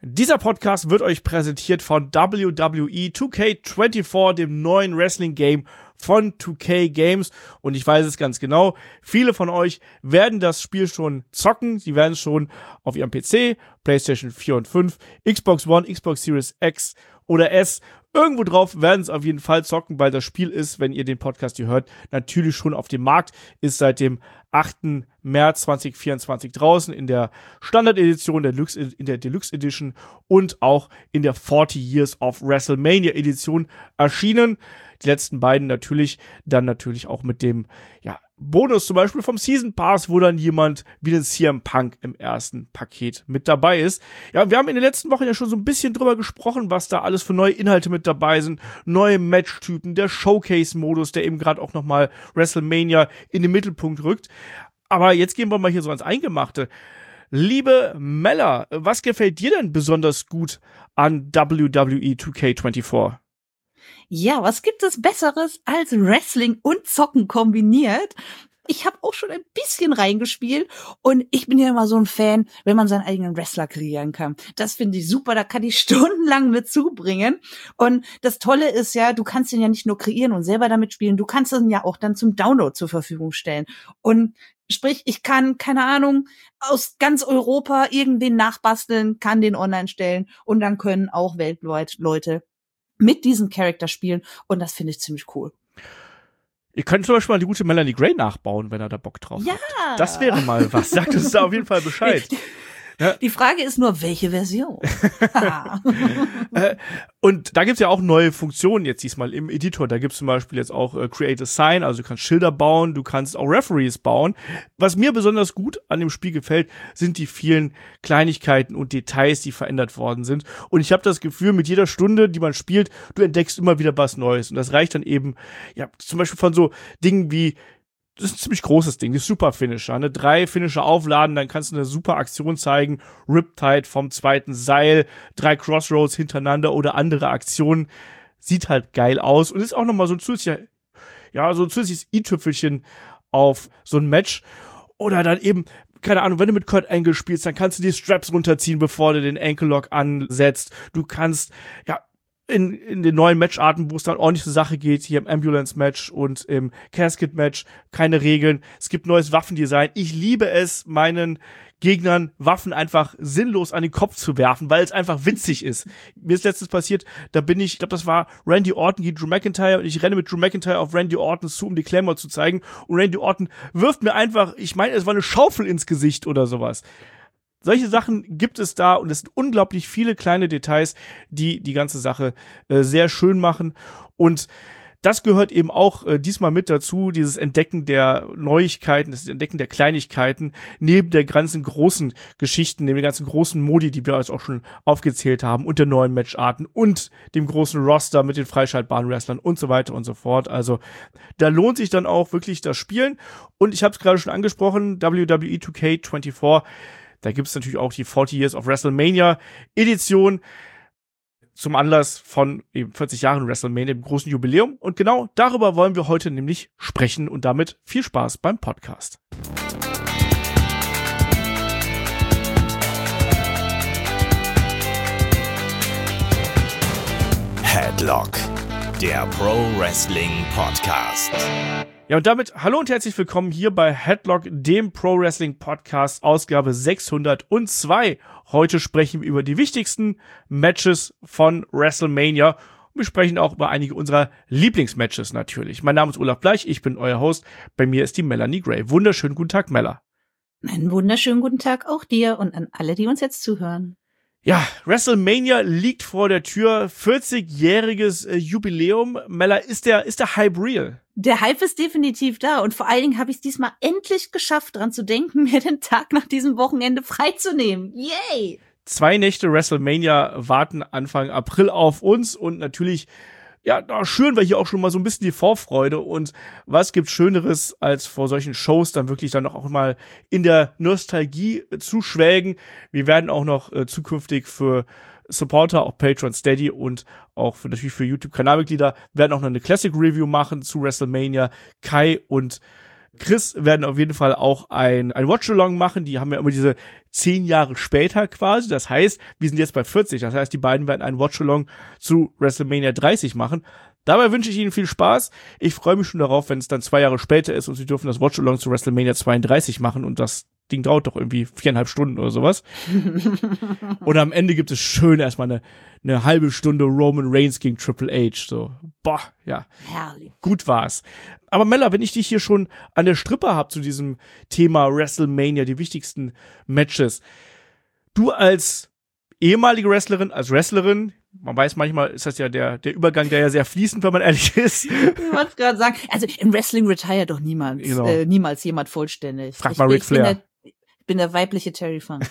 Dieser Podcast wird euch präsentiert von WWE 2K24, dem neuen Wrestling-Game von 2K Games. Und ich weiß es ganz genau, viele von euch werden das Spiel schon zocken. Sie werden es schon auf ihrem PC, PlayStation 4 und 5, Xbox One, Xbox Series X oder S, irgendwo drauf werden es auf jeden Fall zocken, weil das Spiel ist, wenn ihr den Podcast hier hört, natürlich schon auf dem Markt, ist seit dem 8. März 2024 draußen in der Standard-Edition, in der Deluxe Edition und auch in der 40 Years of WrestleMania Edition erschienen. Die letzten beiden natürlich auch mit dem Bonus zum Beispiel vom Season Pass, wo dann jemand wie den CM Punk im ersten Paket mit dabei ist. Ja, wir haben in den letzten Wochen ja schon so ein bisschen drüber gesprochen, was da alles für neue Inhalte mit dabei sind, neue Matchtypen, der Showcase-Modus, der eben gerade auch nochmal WrestleMania in den Mittelpunkt rückt. Aber jetzt gehen wir mal hier so ans Eingemachte. Liebe Mella, was gefällt dir denn besonders gut an WWE 2K24? Ja, was gibt es Besseres als Wrestling und Zocken kombiniert? Ich habe auch schon ein bisschen reingespielt und ich bin ja immer so ein Fan, wenn man seinen eigenen Wrestler kreieren kann. Das finde ich super, da kann ich stundenlang mit zubringen. Und das Tolle ist ja, du kannst ihn ja nicht nur kreieren und selber damit spielen, du kannst ihn ja auch dann zum Download zur Verfügung stellen. Und sprich, ich kann, keine Ahnung, aus ganz Europa irgendwen nachbasteln, kann den online stellen und dann können auch weltweit Leute mit diesem Charakter spielen und das finde ich ziemlich cool. Ihr könnt zum Beispiel mal die gute Melanie Gray nachbauen, wenn er da Bock drauf hat. Das wäre mal was. Sagt uns da auf jeden Fall Bescheid. Ja. Die Frage ist nur, welche Version? Und da gibt's ja auch neue Funktionen jetzt diesmal im Editor. Da gibt's zum Beispiel jetzt auch Create a Sign, also du kannst Schilder bauen, du kannst auch Referees bauen. Was mir besonders gut an dem Spiel gefällt, sind die vielen Kleinigkeiten und Details, die verändert worden sind. Und ich habe das Gefühl, mit jeder Stunde, die man spielt, du entdeckst immer wieder was Neues. Und das reicht dann eben, zum Beispiel von so Dingen wie, das ist ein ziemlich großes Ding, die Super Finisher, 3 Finisher aufladen, dann kannst du eine super Aktion zeigen, Riptide vom zweiten Seil, 3 Crossroads hintereinander oder andere Aktionen, sieht halt geil aus und ist auch nochmal so ein zusätzliches i-Tüpfelchen auf so ein Match oder dann eben, keine Ahnung, wenn du mit Kurt Angle spielst, dann kannst du die Straps runterziehen, bevor du den Ankle Lock ansetzt, du kannst, in den neuen Matcharten, wo es dann ordentlich zur Sache geht, hier im Ambulance-Match und im Casket-Match, keine Regeln. Es gibt neues Waffendesign. Ich liebe es, meinen Gegnern Waffen einfach sinnlos an den Kopf zu werfen, weil es einfach witzig ist. Mir ist letztens passiert, ich glaube, das war Randy Orton gegen Drew McIntyre und ich renne mit Drew McIntyre auf Randy Orton zu, um die Claymore zu zeigen und Randy Orton wirft mir einfach, ich meine, es war eine Schaufel ins Gesicht oder sowas. Solche Sachen gibt es da und es sind unglaublich viele kleine Details, die die ganze Sache sehr schön machen. Und das gehört eben auch diesmal mit dazu, dieses Entdecken der Neuigkeiten, das Entdecken der Kleinigkeiten, neben der ganzen großen Geschichten, neben den ganzen großen Modi, die wir jetzt auch schon aufgezählt haben, und der neuen Matcharten und dem großen Roster mit den freischaltbaren Wrestlern und so weiter und so fort. Also da lohnt sich dann auch wirklich das Spielen. Und ich habe es gerade schon angesprochen, WWE 2K24, da gibt es natürlich auch die 40 Years of WrestleMania Edition zum Anlass von eben 40 Jahren WrestleMania, dem großen Jubiläum. Und genau darüber wollen wir heute nämlich sprechen und damit viel Spaß beim Podcast. Headlock, der Pro Wrestling Podcast. Ja, und damit hallo und herzlich willkommen hier bei Headlock, dem Pro Wrestling Podcast, Ausgabe 602. Heute sprechen wir über die wichtigsten Matches von WrestleMania. Und wir sprechen auch über einige unserer Lieblingsmatches natürlich. Mein Name ist Olaf Bleich, ich bin euer Host. Bei mir ist die Melanie Gray. Wunderschönen guten Tag, Mella. Einen wunderschönen guten Tag auch dir und an alle, die uns jetzt zuhören. Ja, WrestleMania liegt vor der Tür. 40-jähriges Jubiläum. Mella, ist der Hype real? Der Hype ist definitiv da und vor allen Dingen habe ich es diesmal endlich geschafft, dran zu denken, mir den Tag nach diesem Wochenende freizunehmen. Yay! 2 Nächte WrestleMania warten Anfang April auf uns und natürlich, da schüren wir hier auch schon mal so ein bisschen die Vorfreude. Und was gibt's Schöneres, als vor solchen Shows dann wirklich dann auch mal in der Nostalgie zu schwelgen. Wir werden auch noch zukünftig für Supporter, auch Patreon, Steady und auch natürlich für YouTube-Kanalmitglieder werden auch noch eine Classic-Review machen zu WrestleMania. Kai und Chris werden auf jeden Fall auch ein Watch-Along machen. Die haben ja immer diese 10 Jahre später quasi. Das heißt, wir sind jetzt bei 40. Das heißt, die beiden werden ein Watch-Along zu WrestleMania 30 machen. Dabei wünsche ich Ihnen viel Spaß. Ich freue mich schon darauf, wenn es dann 2 Jahre später ist und Sie dürfen das Watch-Along zu WrestleMania 32 machen und das Ding dauert doch irgendwie 4,5 Stunden oder sowas. Und am Ende gibt es schön erstmal eine halbe Stunde Roman Reigns gegen Triple H. So, boah, ja. Herrlich. Gut war's. Aber Mella, wenn ich dich hier schon an der Strippe habe zu diesem Thema WrestleMania, die wichtigsten Matches. Du als ehemalige Wrestlerin, man weiß manchmal, ist das ja der Übergang, der ja sehr fließend, wenn man ehrlich ist. Ich wollte es gerade sagen. Also im Wrestling retired doch niemand, Genau. niemals jemand vollständig. Frag mal Ric Flair. Ich bin der weibliche Terry Funk.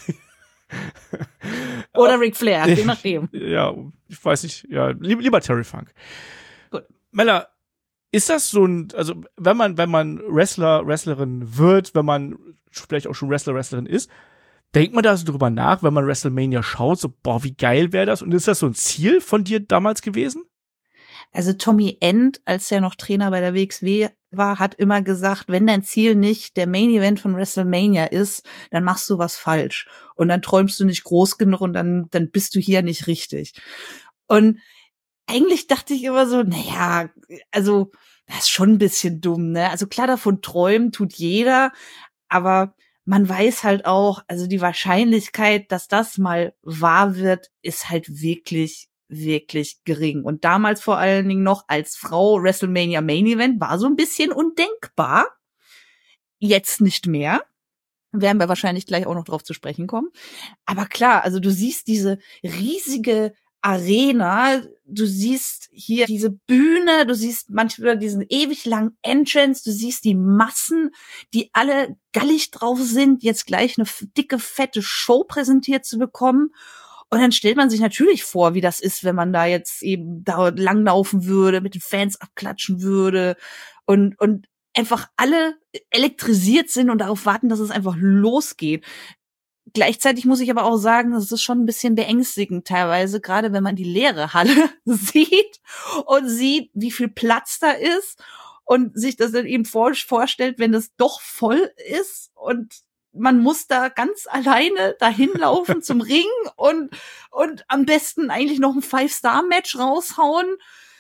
Oder Ric Flair, je nachdem. Ja, ich weiß nicht, ja, lieber Terry Funk. Gut. Mella, ist das so also wenn man Wrestlerin wird, wenn man vielleicht auch schon Wrestlerin ist, denkt man da so drüber nach, wenn man WrestleMania schaut, so, boah, wie geil wäre das? Und ist das so ein Ziel von dir damals gewesen? Also Tommy End, als er noch Trainer bei der WXW war, hat immer gesagt, wenn dein Ziel nicht der Main Event von WrestleMania ist, dann machst du was falsch. Und dann träumst du nicht groß genug und dann bist du hier nicht richtig. Und eigentlich dachte ich immer so, naja, also das ist schon ein bisschen dumm, ne? Also klar, davon träumen tut jeder, aber man weiß halt auch, also die Wahrscheinlichkeit, dass das mal wahr wird, ist halt wirklich, wirklich gering. Und damals vor allen Dingen noch als Frau WrestleMania Main Event war so ein bisschen undenkbar. Jetzt nicht mehr. Werden wir wahrscheinlich gleich auch noch drauf zu sprechen kommen. Aber klar, also du siehst diese riesige Arena, du siehst hier diese Bühne, du siehst manchmal diesen ewig langen Entrance, du siehst die Massen, die alle gallig drauf sind, jetzt gleich eine dicke, fette Show präsentiert zu bekommen. Und dann stellt man sich natürlich vor, wie das ist, wenn man da jetzt eben da langlaufen würde, mit den Fans abklatschen würde und einfach alle elektrisiert sind und darauf warten, dass es einfach losgeht. Gleichzeitig muss ich aber auch sagen, das ist schon ein bisschen beängstigend teilweise, gerade wenn man die leere Halle sieht und sieht, wie viel Platz da ist und sich das dann eben vorstellt, wenn es doch voll ist und man muss da ganz alleine dahin laufen zum Ring und am besten eigentlich noch ein 5-Star-Match raushauen.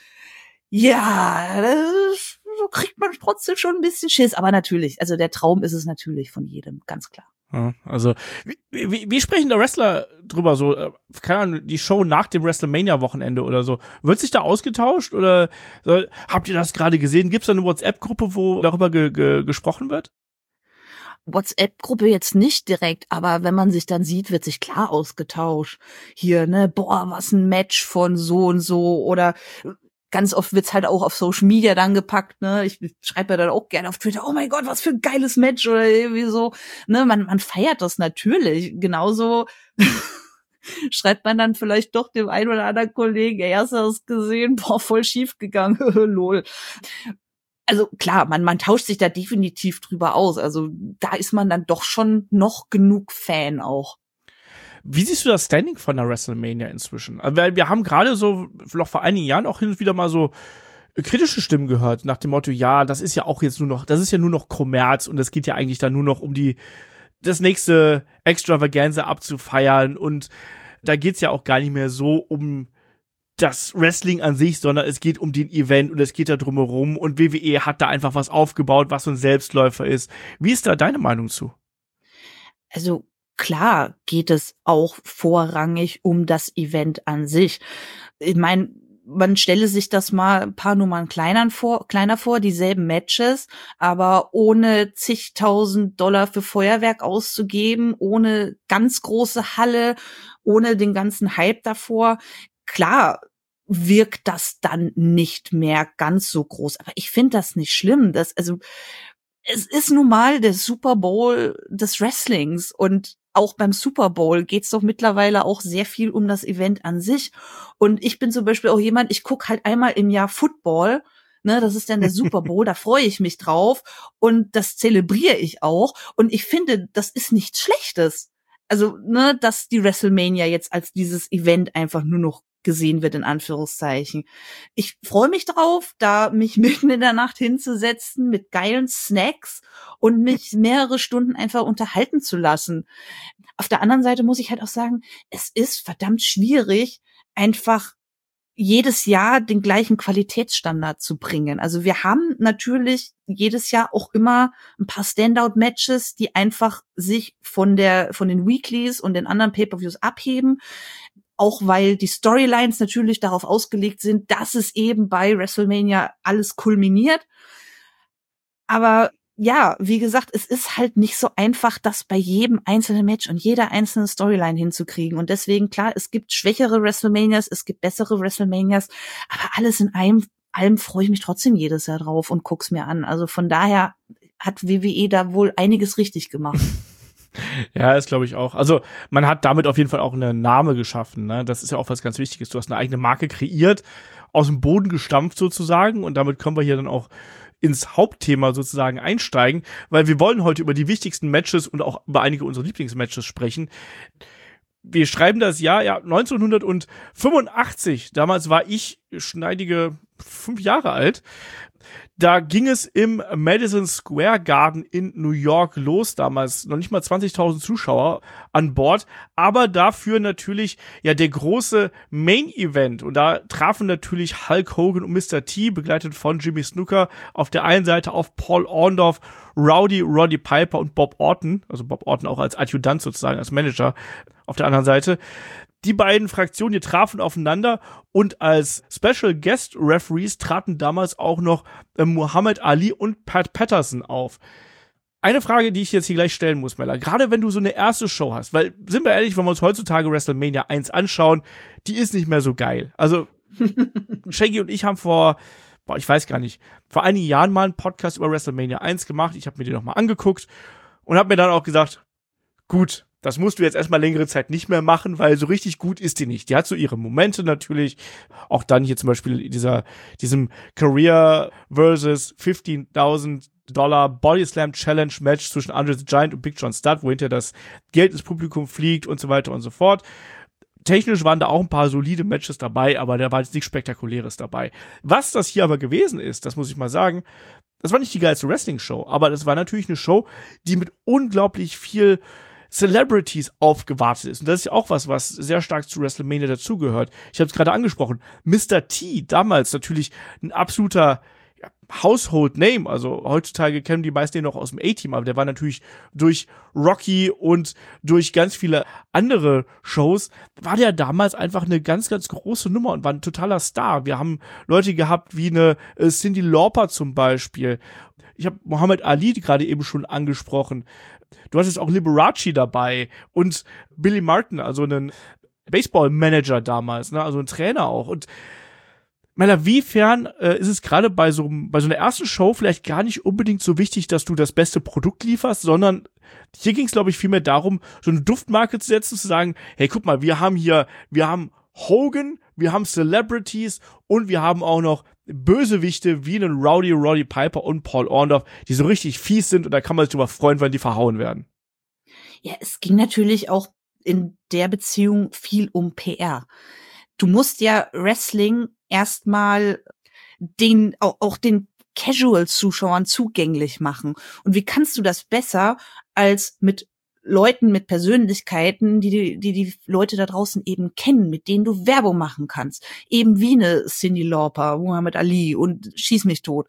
Ja, so kriegt man trotzdem schon ein bisschen Schiss. Aber natürlich, also der Traum ist es natürlich von jedem, ganz klar. Ja, also, wie sprechen da Wrestler drüber? So, keine Ahnung, die Show nach dem WrestleMania-Wochenende oder so. Wird sich da ausgetauscht oder habt ihr das gerade gesehen? Gibt's da eine WhatsApp-Gruppe, wo darüber gesprochen wird? WhatsApp-Gruppe jetzt nicht direkt, aber wenn man sich dann sieht, wird sich klar ausgetauscht. Hier, ne, boah, was ein Match von so und so oder ganz oft wird's halt auch auf Social Media dann gepackt, ne, ich schreibe ja dann auch gerne auf Twitter, oh mein Gott, was für ein geiles Match oder irgendwie so, ne, man feiert das natürlich, genauso schreibt man dann vielleicht doch dem einen oder anderen Kollegen, ey, hast du das gesehen, boah, voll schief gegangen, lol. Also klar, man tauscht sich da definitiv drüber aus. Also da ist man dann doch schon noch genug Fan auch. Wie siehst du das Standing von der WrestleMania inzwischen? Also wir haben gerade so noch vor einigen Jahren auch hin und wieder mal so kritische Stimmen gehört nach dem Motto, ja, das ist ja nur noch Kommerz und es geht ja eigentlich dann nur noch um das nächste Extravaganza abzufeiern und da geht's ja auch gar nicht mehr so um das Wrestling an sich, sondern es geht um den Event und es geht da drumherum und WWE hat da einfach was aufgebaut, was so ein Selbstläufer ist. Wie ist da deine Meinung zu? Also klar geht es auch vorrangig um das Event an sich. Ich meine, man stelle sich das mal ein paar Nummern kleiner vor, dieselben Matches, aber ohne zigtausend $, für Feuerwerk auszugeben, ohne ganz große Halle, ohne den ganzen Hype davor. Klar wirkt das dann nicht mehr ganz so groß, aber ich finde das nicht schlimm. Es ist nun mal der Super Bowl des Wrestlings und auch beim Super Bowl geht's doch mittlerweile auch sehr viel um das Event an sich. Und ich bin zum Beispiel auch jemand, ich gucke halt einmal im Jahr Football, ne, das ist dann der Super Bowl, da freue ich mich drauf und das zelebriere ich auch. Und ich finde, das ist nichts Schlechtes. Also, ne, dass die WrestleMania jetzt als dieses Event einfach nur noch gesehen wird, in Anführungszeichen. Ich freue mich drauf, da mich mitten in der Nacht hinzusetzen mit geilen Snacks und mich mehrere Stunden einfach unterhalten zu lassen. Auf der anderen Seite muss ich halt auch sagen, es ist verdammt schwierig, einfach jedes Jahr den gleichen Qualitätsstandard zu bringen. Also wir haben natürlich jedes Jahr auch immer ein paar Standout-Matches, die einfach sich von den Weeklies und den anderen Pay-Per-Views abheben. Auch weil die Storylines natürlich darauf ausgelegt sind, dass es eben bei WrestleMania alles kulminiert. Aber ja, wie gesagt, es ist halt nicht so einfach, das bei jedem einzelnen Match und jeder einzelnen Storyline hinzukriegen. Und deswegen, klar, es gibt schwächere WrestleManias, es gibt bessere WrestleManias, aber alles in allem freue ich mich trotzdem jedes Jahr drauf und guck's mir an. Also von daher hat WWE da wohl einiges richtig gemacht. Ja, das glaube ich auch. Also man hat damit auf jeden Fall auch einen Namen geschaffen, ne? Das ist ja auch was ganz Wichtiges. Du hast eine eigene Marke kreiert, aus dem Boden gestampft sozusagen, und damit können wir hier dann auch ins Hauptthema sozusagen einsteigen, weil wir wollen heute über die wichtigsten Matches und auch über einige unserer Lieblingsmatches sprechen. Wir schreiben das Jahr 1985. Damals war ich schneidige 5 Jahre alt. Da ging es im Madison Square Garden in New York los, damals noch nicht mal 20.000 Zuschauer an Bord, aber dafür natürlich der große Main Event, und da trafen natürlich Hulk Hogan und Mr. T, begleitet von Jimmy Snuka, auf der einen Seite auf Paul Orndorff, Roddy Piper und Bob Orton, also Bob Orton auch als Adjutant sozusagen, als Manager auf der anderen Seite. Die beiden Fraktionen, die trafen aufeinander, und als Special Guest Referees traten damals auch noch Muhammad Ali und Pat Patterson auf. Eine Frage, die ich jetzt hier gleich stellen muss, Mella, gerade wenn du so eine erste Show hast, weil, sind wir ehrlich, wenn wir uns heutzutage WrestleMania 1 anschauen, die ist nicht mehr so geil. Also, Shaggy und ich haben vor einigen Jahren mal einen Podcast über WrestleMania 1 gemacht. Ich habe mir den nochmal angeguckt und habe mir dann auch gesagt, gut, das musst du jetzt erstmal längere Zeit nicht mehr machen, weil so richtig gut ist die nicht. Die hat so ihre Momente natürlich. Auch dann hier zum Beispiel diesem Career versus $15,000 Body Slam Challenge Match zwischen Andre the Giant und Big John Studd, wo hinter das Geld ins Publikum fliegt und so weiter und so fort. Technisch waren da auch ein paar solide Matches dabei, aber da war jetzt nichts Spektakuläres dabei. Was das hier aber gewesen ist, das muss ich mal sagen, das war nicht die geilste Wrestling-Show, aber das war natürlich eine Show, die mit unglaublich viel Celebrities aufgewartet ist. Und das ist ja auch was sehr stark zu WrestleMania dazugehört. Ich habe es gerade angesprochen. Mr. T, damals natürlich ein absoluter Household Name. Also heutzutage kennen die meisten den noch aus dem A-Team, aber der war natürlich durch Rocky und durch ganz viele andere Shows, war der damals einfach eine ganz, ganz große Nummer und war ein totaler Star. Wir haben Leute gehabt wie eine Cyndi Lauper zum Beispiel. Ich habe Muhammad Ali gerade eben schon angesprochen. Du hattest auch Liberace dabei und Billy Martin, also einen Baseball-Manager damals, ne, also ein Trainer auch. Und wiefern ist es gerade bei so einer ersten Show vielleicht gar nicht unbedingt so wichtig, dass du das beste Produkt lieferst, sondern hier ging es, glaube ich, vielmehr darum, so eine Duftmarke zu setzen, zu sagen, hey, guck mal, wir haben Hogan, wir haben Celebrities und wir haben auch noch Bösewichte wie einen Roddy Piper und Paul Orndorff, die so richtig fies sind, und da kann man sich drüber freuen, wenn die verhauen werden. Ja, es ging natürlich auch in der Beziehung viel um PR. Du musst ja Wrestling erstmal den Casual-Zuschauern zugänglich machen. Und wie kannst du das besser als mit Leuten, mit Persönlichkeiten, die Leute da draußen eben kennen, mit denen du Werbung machen kannst. Eben wie eine Cyndi Lauper, Muhammad Ali und Schieß mich tot.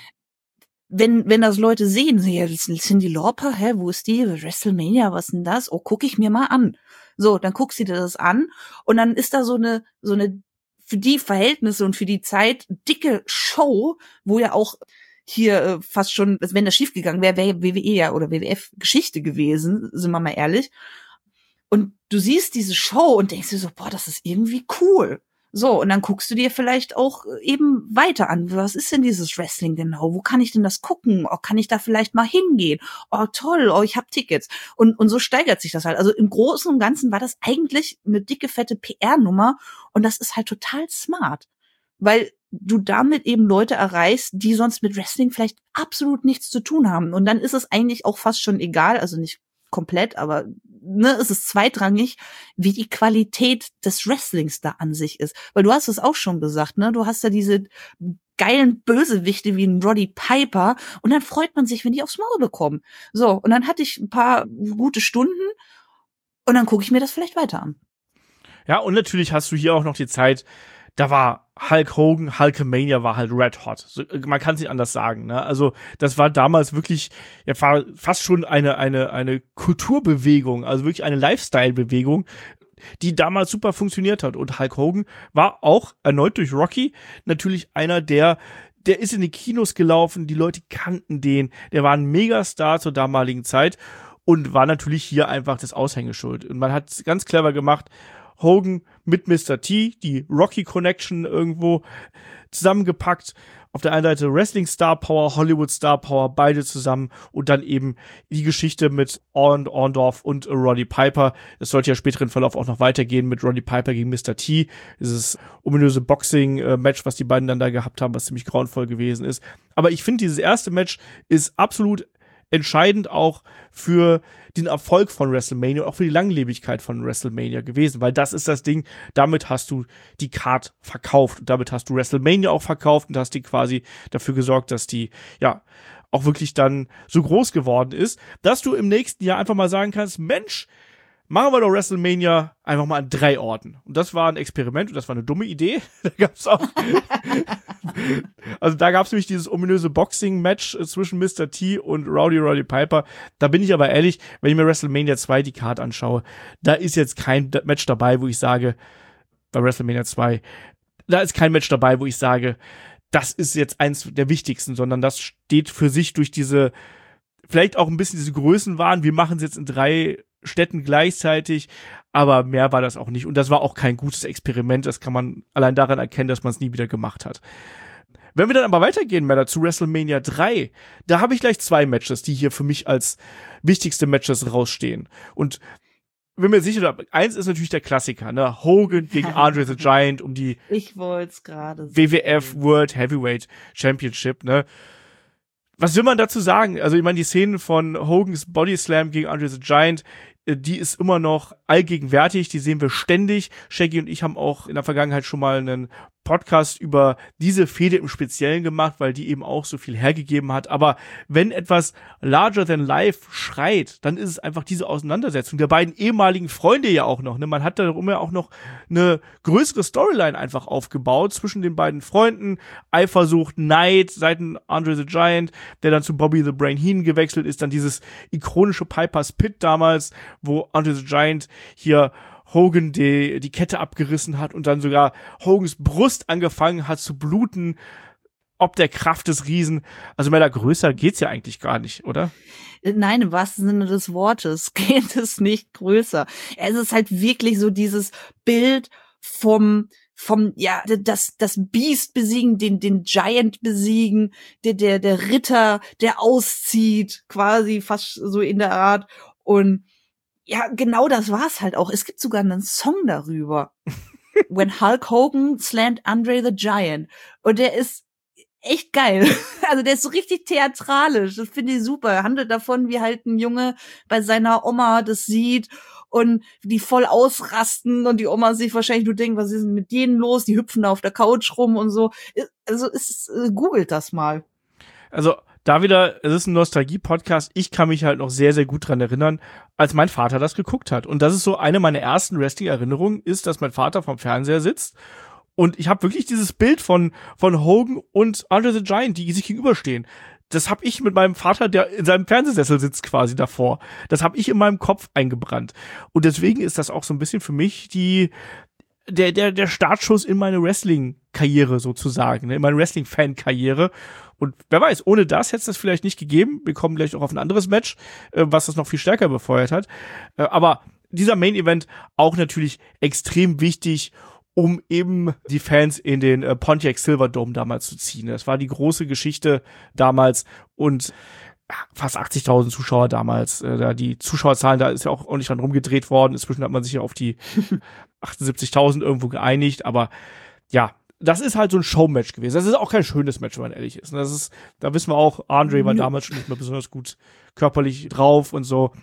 Wenn das Leute sehen, Cyndi Lauper, wo ist die? WrestleMania, was denn das? Oh, guck ich mir mal an. So, dann guckst du dir das an und dann ist da so eine für die Verhältnisse und für die Zeit dicke Show, wo ja auch hier fast schon, wenn das schiefgegangen wäre, wäre WWE oder WWF Geschichte gewesen, sind wir mal ehrlich. Und du siehst diese Show und denkst dir so, boah, das ist irgendwie cool. So, und dann guckst du dir vielleicht auch eben weiter an. Was ist denn dieses Wrestling genau? Wo kann ich denn das gucken? Oh, kann ich da vielleicht mal hingehen? Oh, toll, oh, ich hab Tickets. Und so steigert sich das halt. Also im Großen und Ganzen war das eigentlich eine dicke, fette PR-Nummer. Und das ist halt total smart. Weil du damit eben Leute erreichst, die sonst mit Wrestling vielleicht absolut nichts zu tun haben. Und dann ist es eigentlich auch fast schon egal, also nicht komplett, aber es ist zweitrangig, wie die Qualität des Wrestlings da an sich ist. Weil du hast es auch schon gesagt, ne? Du hast ja diese geilen Bösewichte wie ein Roddy Piper und dann freut man sich, wenn die aufs Maul bekommen. So, und dann hatte ich ein paar gute Stunden und dann gucke ich mir das vielleicht weiter an. Ja, und natürlich hast du hier auch noch die Zeit, da war Hulk Hogan, Hulkamania war halt red hot. So, man kann es nicht anders sagen, ne? Also, das war damals wirklich, ja, war fast schon eine Kulturbewegung, also wirklich eine Lifestyle-Bewegung, die damals super funktioniert hat. Und Hulk Hogan war auch erneut durch Rocky natürlich einer, der ist in die Kinos gelaufen, die Leute kannten den, der war ein Megastar zur damaligen Zeit und war natürlich hier einfach das Aushängeschild. Und man hat es ganz clever gemacht, Hogan mit Mr. T, die Rocky Connection irgendwo zusammengepackt. Auf der einen Seite Wrestling Star Power, Hollywood Star Power, beide zusammen und dann eben die Geschichte mit Orndorff und Roddy Piper. Es sollte ja später im Verlauf auch noch weitergehen mit Roddy Piper gegen Mr. T. Dieses ominöse Boxing-Match, was die beiden dann da gehabt haben, was ziemlich grauenvoll gewesen ist. Aber ich finde, dieses erste Match ist absolut entscheidend auch für den Erfolg von WrestleMania und auch für die Langlebigkeit von WrestleMania gewesen, weil das ist das Ding, damit hast du die Card verkauft und damit hast du WrestleMania auch verkauft und hast die quasi dafür gesorgt, dass die, ja, auch wirklich dann so groß geworden ist, dass du im nächsten Jahr einfach mal sagen kannst, Mensch, machen wir doch WrestleMania einfach mal an 3 Orten. Und das war ein Experiment und das war eine dumme Idee. Da gab's auch also da gab's nämlich dieses ominöse Boxing-Match zwischen Mr. T und Roddy Piper. Da bin ich aber ehrlich, wenn ich mir WrestleMania 2 die Card anschaue, da ist jetzt kein Match dabei, wo ich sage, bei WrestleMania 2, da ist kein Match dabei, wo ich sage, das ist jetzt eins der wichtigsten, sondern das steht für sich durch diese, vielleicht auch ein bisschen diese Größenwahn, wir machen es jetzt in 3 Städten gleichzeitig, aber mehr war das auch nicht. Und das war auch kein gutes Experiment. Das kann man allein daran erkennen, dass man es nie wieder gemacht hat. Wenn wir dann aber weitergehen, Männer, zu WrestleMania 3, da habe ich gleich 2 Matches, die hier für mich als wichtigste Matches rausstehen. Und bin mir sicher, eins ist natürlich der Klassiker, ne? Hogan gegen Andre the Giant um die Ich wollt's gerade WWF World Heavyweight Championship, ne? Was will man dazu sagen? Also ich meine, die Szenen von Hogans Body Slam gegen Andre the Giant, die ist immer noch allgegenwärtig, die sehen wir ständig. Shaggy und ich haben auch in der Vergangenheit schon mal einen Podcast über diese Fehde im Speziellen gemacht, weil die eben auch so viel hergegeben hat. Aber wenn etwas larger than life schreit, dann ist es einfach diese Auseinandersetzung der beiden ehemaligen Freunde ja auch noch. Ne? Man hat darum ja auch noch eine größere Storyline einfach aufgebaut zwischen den beiden Freunden. Eifersucht, Neid seitens Andre the Giant, der dann zu Bobby the Brain Heenan gewechselt ist. Dann dieses ikonische Piper's Pit damals, wo Andre the Giant hier Hogan die Kette abgerissen hat und dann sogar Hogans Brust angefangen hat zu bluten, ob der Kraft des Riesen. Also mehr größer geht's ja eigentlich gar nicht, oder? Nein, im wahrsten Sinne des Wortes geht es nicht größer. Es ist halt wirklich so dieses Bild vom das Beast besiegen, den Giant besiegen, der Ritter, der auszieht, quasi fast so in der Art. Und ja, genau das war's halt auch. Es gibt sogar einen Song darüber. When Hulk Hogan slammed Andre the Giant. Und der ist echt geil. Also der ist so richtig theatralisch. Das finde ich super. Er handelt davon, wie halt ein Junge bei seiner Oma das sieht und die voll ausrasten und die Oma sich wahrscheinlich nur denkt, was ist denn mit denen los? Die hüpfen da auf der Couch rum und so. Also googelt das mal. Also da wieder, es ist ein Nostalgie-Podcast, ich kann mich halt noch sehr, sehr gut dran erinnern, als mein Vater das geguckt hat. Und das ist so eine meiner ersten Wrestling-Erinnerungen, ist, dass mein Vater vorm Fernseher sitzt und ich habe wirklich dieses Bild von Hogan und Andre the Giant, die sich gegenüberstehen. Das habe ich mit meinem Vater, der in seinem Fernsehsessel sitzt quasi davor. Das habe ich in meinem Kopf eingebrannt. Und deswegen ist das auch so ein bisschen für mich der Startschuss in meine Wrestling-Karriere sozusagen, in meine Wrestling-Fan-Karriere. Und wer weiß, ohne das hätte es das vielleicht nicht gegeben. Wir kommen gleich auch auf ein anderes Match, was das noch viel stärker befeuert hat. Aber dieser Main-Event auch natürlich extrem wichtig, um eben die Fans in den Pontiac Silverdome damals zu ziehen. Das war die große Geschichte damals und fast 80.000 Zuschauer damals. Die Zuschauerzahlen, da ist ja auch ordentlich dran rumgedreht worden. Inzwischen hat man sich ja auf die 78.000 irgendwo geeinigt. Aber ja, das ist halt so ein Showmatch gewesen. Das ist auch kein schönes Match, wenn man ehrlich ist. Da wissen wir auch, Andre war damals schon nicht mehr besonders gut körperlich drauf und so.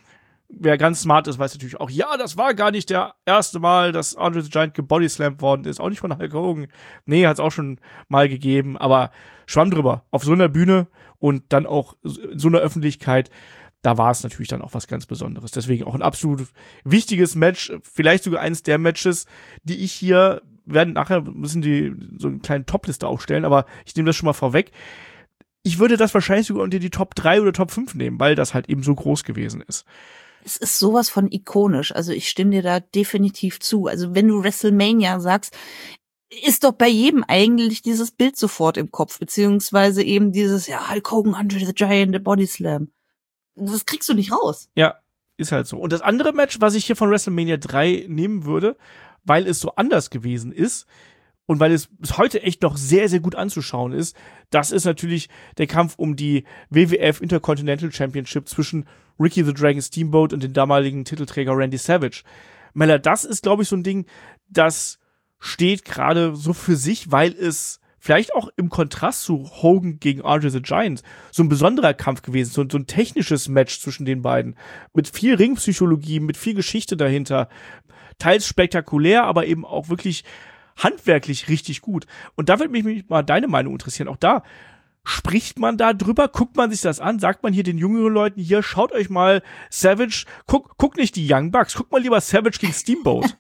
wer ganz smart ist, weiß natürlich auch, ja, das war gar nicht der erste Mal, dass Andre the Giant gebodyslammt worden ist, auch nicht von Hulk Hogan. Nee, hat's auch schon mal gegeben, aber schwamm drüber. Auf so einer Bühne und dann auch in so einer Öffentlichkeit, da war es natürlich dann auch was ganz Besonderes. Deswegen auch ein absolut wichtiges Match, vielleicht sogar eines der Matches, die ich hier, werden nachher müssen die so eine kleine Topliste aufstellen, aber ich nehme das schon mal vorweg. Ich würde das wahrscheinlich sogar unter die Top 3 oder Top 5 nehmen, weil das halt eben so groß gewesen ist. Es ist sowas von ikonisch. Also ich stimme dir da definitiv zu. Also wenn du WrestleMania sagst, ist doch bei jedem eigentlich dieses Bild sofort im Kopf, beziehungsweise eben dieses, ja, Hulk Hogan, Andre the Giant, der Body Slam. Das kriegst du nicht raus. Ja, ist halt so. Und das andere Match, was ich hier von WrestleMania 3 nehmen würde, weil es so anders gewesen ist und weil es bis heute echt noch sehr, sehr gut anzuschauen ist, das ist natürlich der Kampf um die WWF Intercontinental Championship zwischen Ricky the Dragon Steamboat und den damaligen Titelträger Randy Savage. Mella, das ist, glaube ich, so ein Ding, das steht gerade so für sich, weil es vielleicht auch im Kontrast zu Hogan gegen Andre the Giant so ein besonderer Kampf gewesen, so ein technisches Match zwischen den beiden. Mit viel Ringpsychologie, mit viel Geschichte dahinter. Teils spektakulär, aber eben auch wirklich handwerklich richtig gut. Und da würde mich mal deine Meinung interessieren. Auch da, spricht man da drüber? Guckt man sich das an? Sagt man hier den jüngeren Leuten hier, schaut euch mal Savage, guck nicht die Young Bucks, guck mal lieber Savage gegen Steamboat.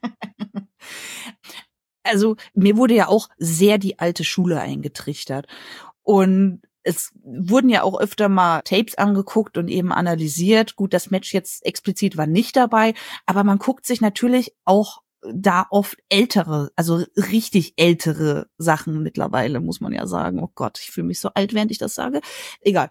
Also mir wurde ja auch sehr die alte Schule eingetrichtert. Und es wurden ja auch öfter mal Tapes angeguckt und eben analysiert. Gut, das Match jetzt explizit war nicht dabei, aber man guckt sich natürlich auch da oft ältere, also richtig ältere Sachen mittlerweile, muss man ja sagen. Oh Gott, ich fühle mich so alt, während ich das sage. Egal.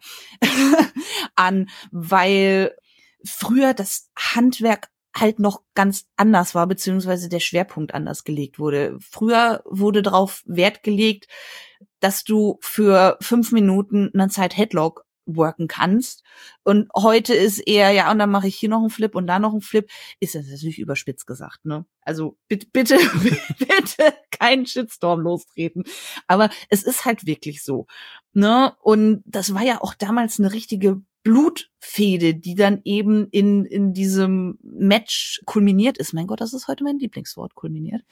An, weil früher das Handwerk halt noch ganz anders war, beziehungsweise der Schwerpunkt anders gelegt wurde. Früher wurde darauf Wert gelegt, dass du für 5 Minuten einen Side-Headlock worken kannst. Und heute ist eher, ja, und dann mache ich hier noch einen Flip und da noch einen Flip. Ist das natürlich überspitzt gesagt, ne? Also bitte keinen Shitstorm lostreten. Aber es ist halt wirklich so, ne? Und das war ja auch damals eine richtige Blutfehde, die dann eben in diesem Match kulminiert ist. Mein Gott, das ist heute mein Lieblingswort, kulminiert.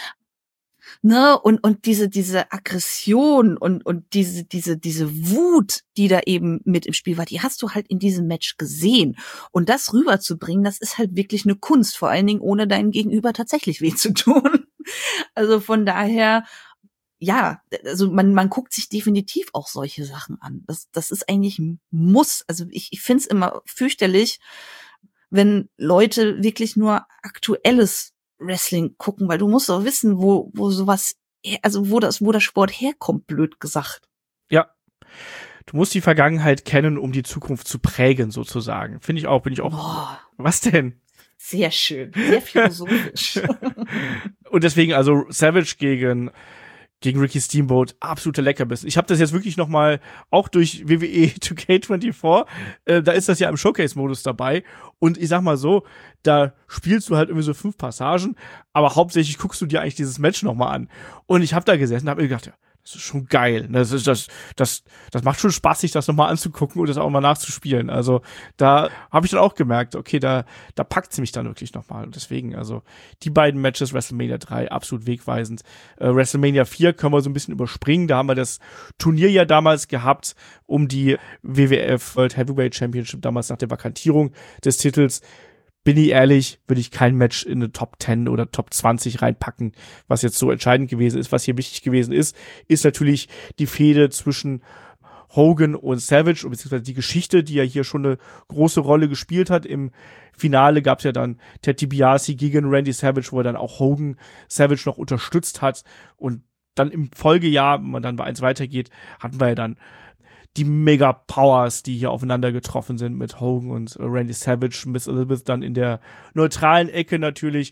Ne, und diese Aggression und diese Wut, die da eben mit im Spiel war, die hast du halt in diesem Match gesehen. Und das rüberzubringen, das ist halt wirklich eine Kunst, vor allen Dingen ohne deinem Gegenüber tatsächlich weh zu tun. Also von daher, ja, also man guckt sich definitiv auch solche Sachen an. Das ist eigentlich ein Muss. Also ich finde es immer fürchterlich, wenn Leute wirklich nur aktuelles Wrestling gucken, weil du musst doch wissen, wo sowas, also wo der Sport herkommt, blöd gesagt. Ja. Du musst die Vergangenheit kennen, um die Zukunft zu prägen, sozusagen. Bin ich auch. Boah. Was denn? Sehr schön, sehr philosophisch. Und deswegen also Savage gegen Ricky Steamboat, absolute Leckerbissen. Ich habe das jetzt wirklich noch mal, auch durch WWE 2K24, da ist das ja im Showcase-Modus dabei. Und ich sag mal so, da spielst du halt irgendwie so 5 Passagen, aber hauptsächlich guckst du dir eigentlich dieses Match noch mal an. Und ich habe da gesessen und habe mir gedacht, ja, das ist schon geil. Das macht schon Spaß, sich das noch mal anzugucken und das auch mal nachzuspielen. Also da habe ich dann auch gemerkt, okay, da packt's mich dann wirklich noch mal. Und deswegen, also die beiden Matches, WrestleMania 3, absolut wegweisend. WrestleMania 4 können wir so ein bisschen überspringen. Da haben wir das Turnier ja damals gehabt um die WWF World Heavyweight Championship, damals nach der Vakantierung des Titels. Bin ich ehrlich, würde ich kein Match in eine Top 10 oder Top 20 reinpacken, was jetzt so entscheidend gewesen ist. Was hier wichtig gewesen ist natürlich die Fehde zwischen Hogan und Savage, beziehungsweise die Geschichte, die ja hier schon eine große Rolle gespielt hat. Im Finale gab es ja dann Ted DiBiase gegen Randy Savage, wo er dann auch Hogan Savage noch unterstützt hat. Und dann im Folgejahr, wenn man dann bei 1 weitergeht, hatten wir ja dann die Mega-Powers, die hier aufeinander getroffen sind mit Hogan und Randy Savage, Miss Elizabeth dann in der neutralen Ecke natürlich,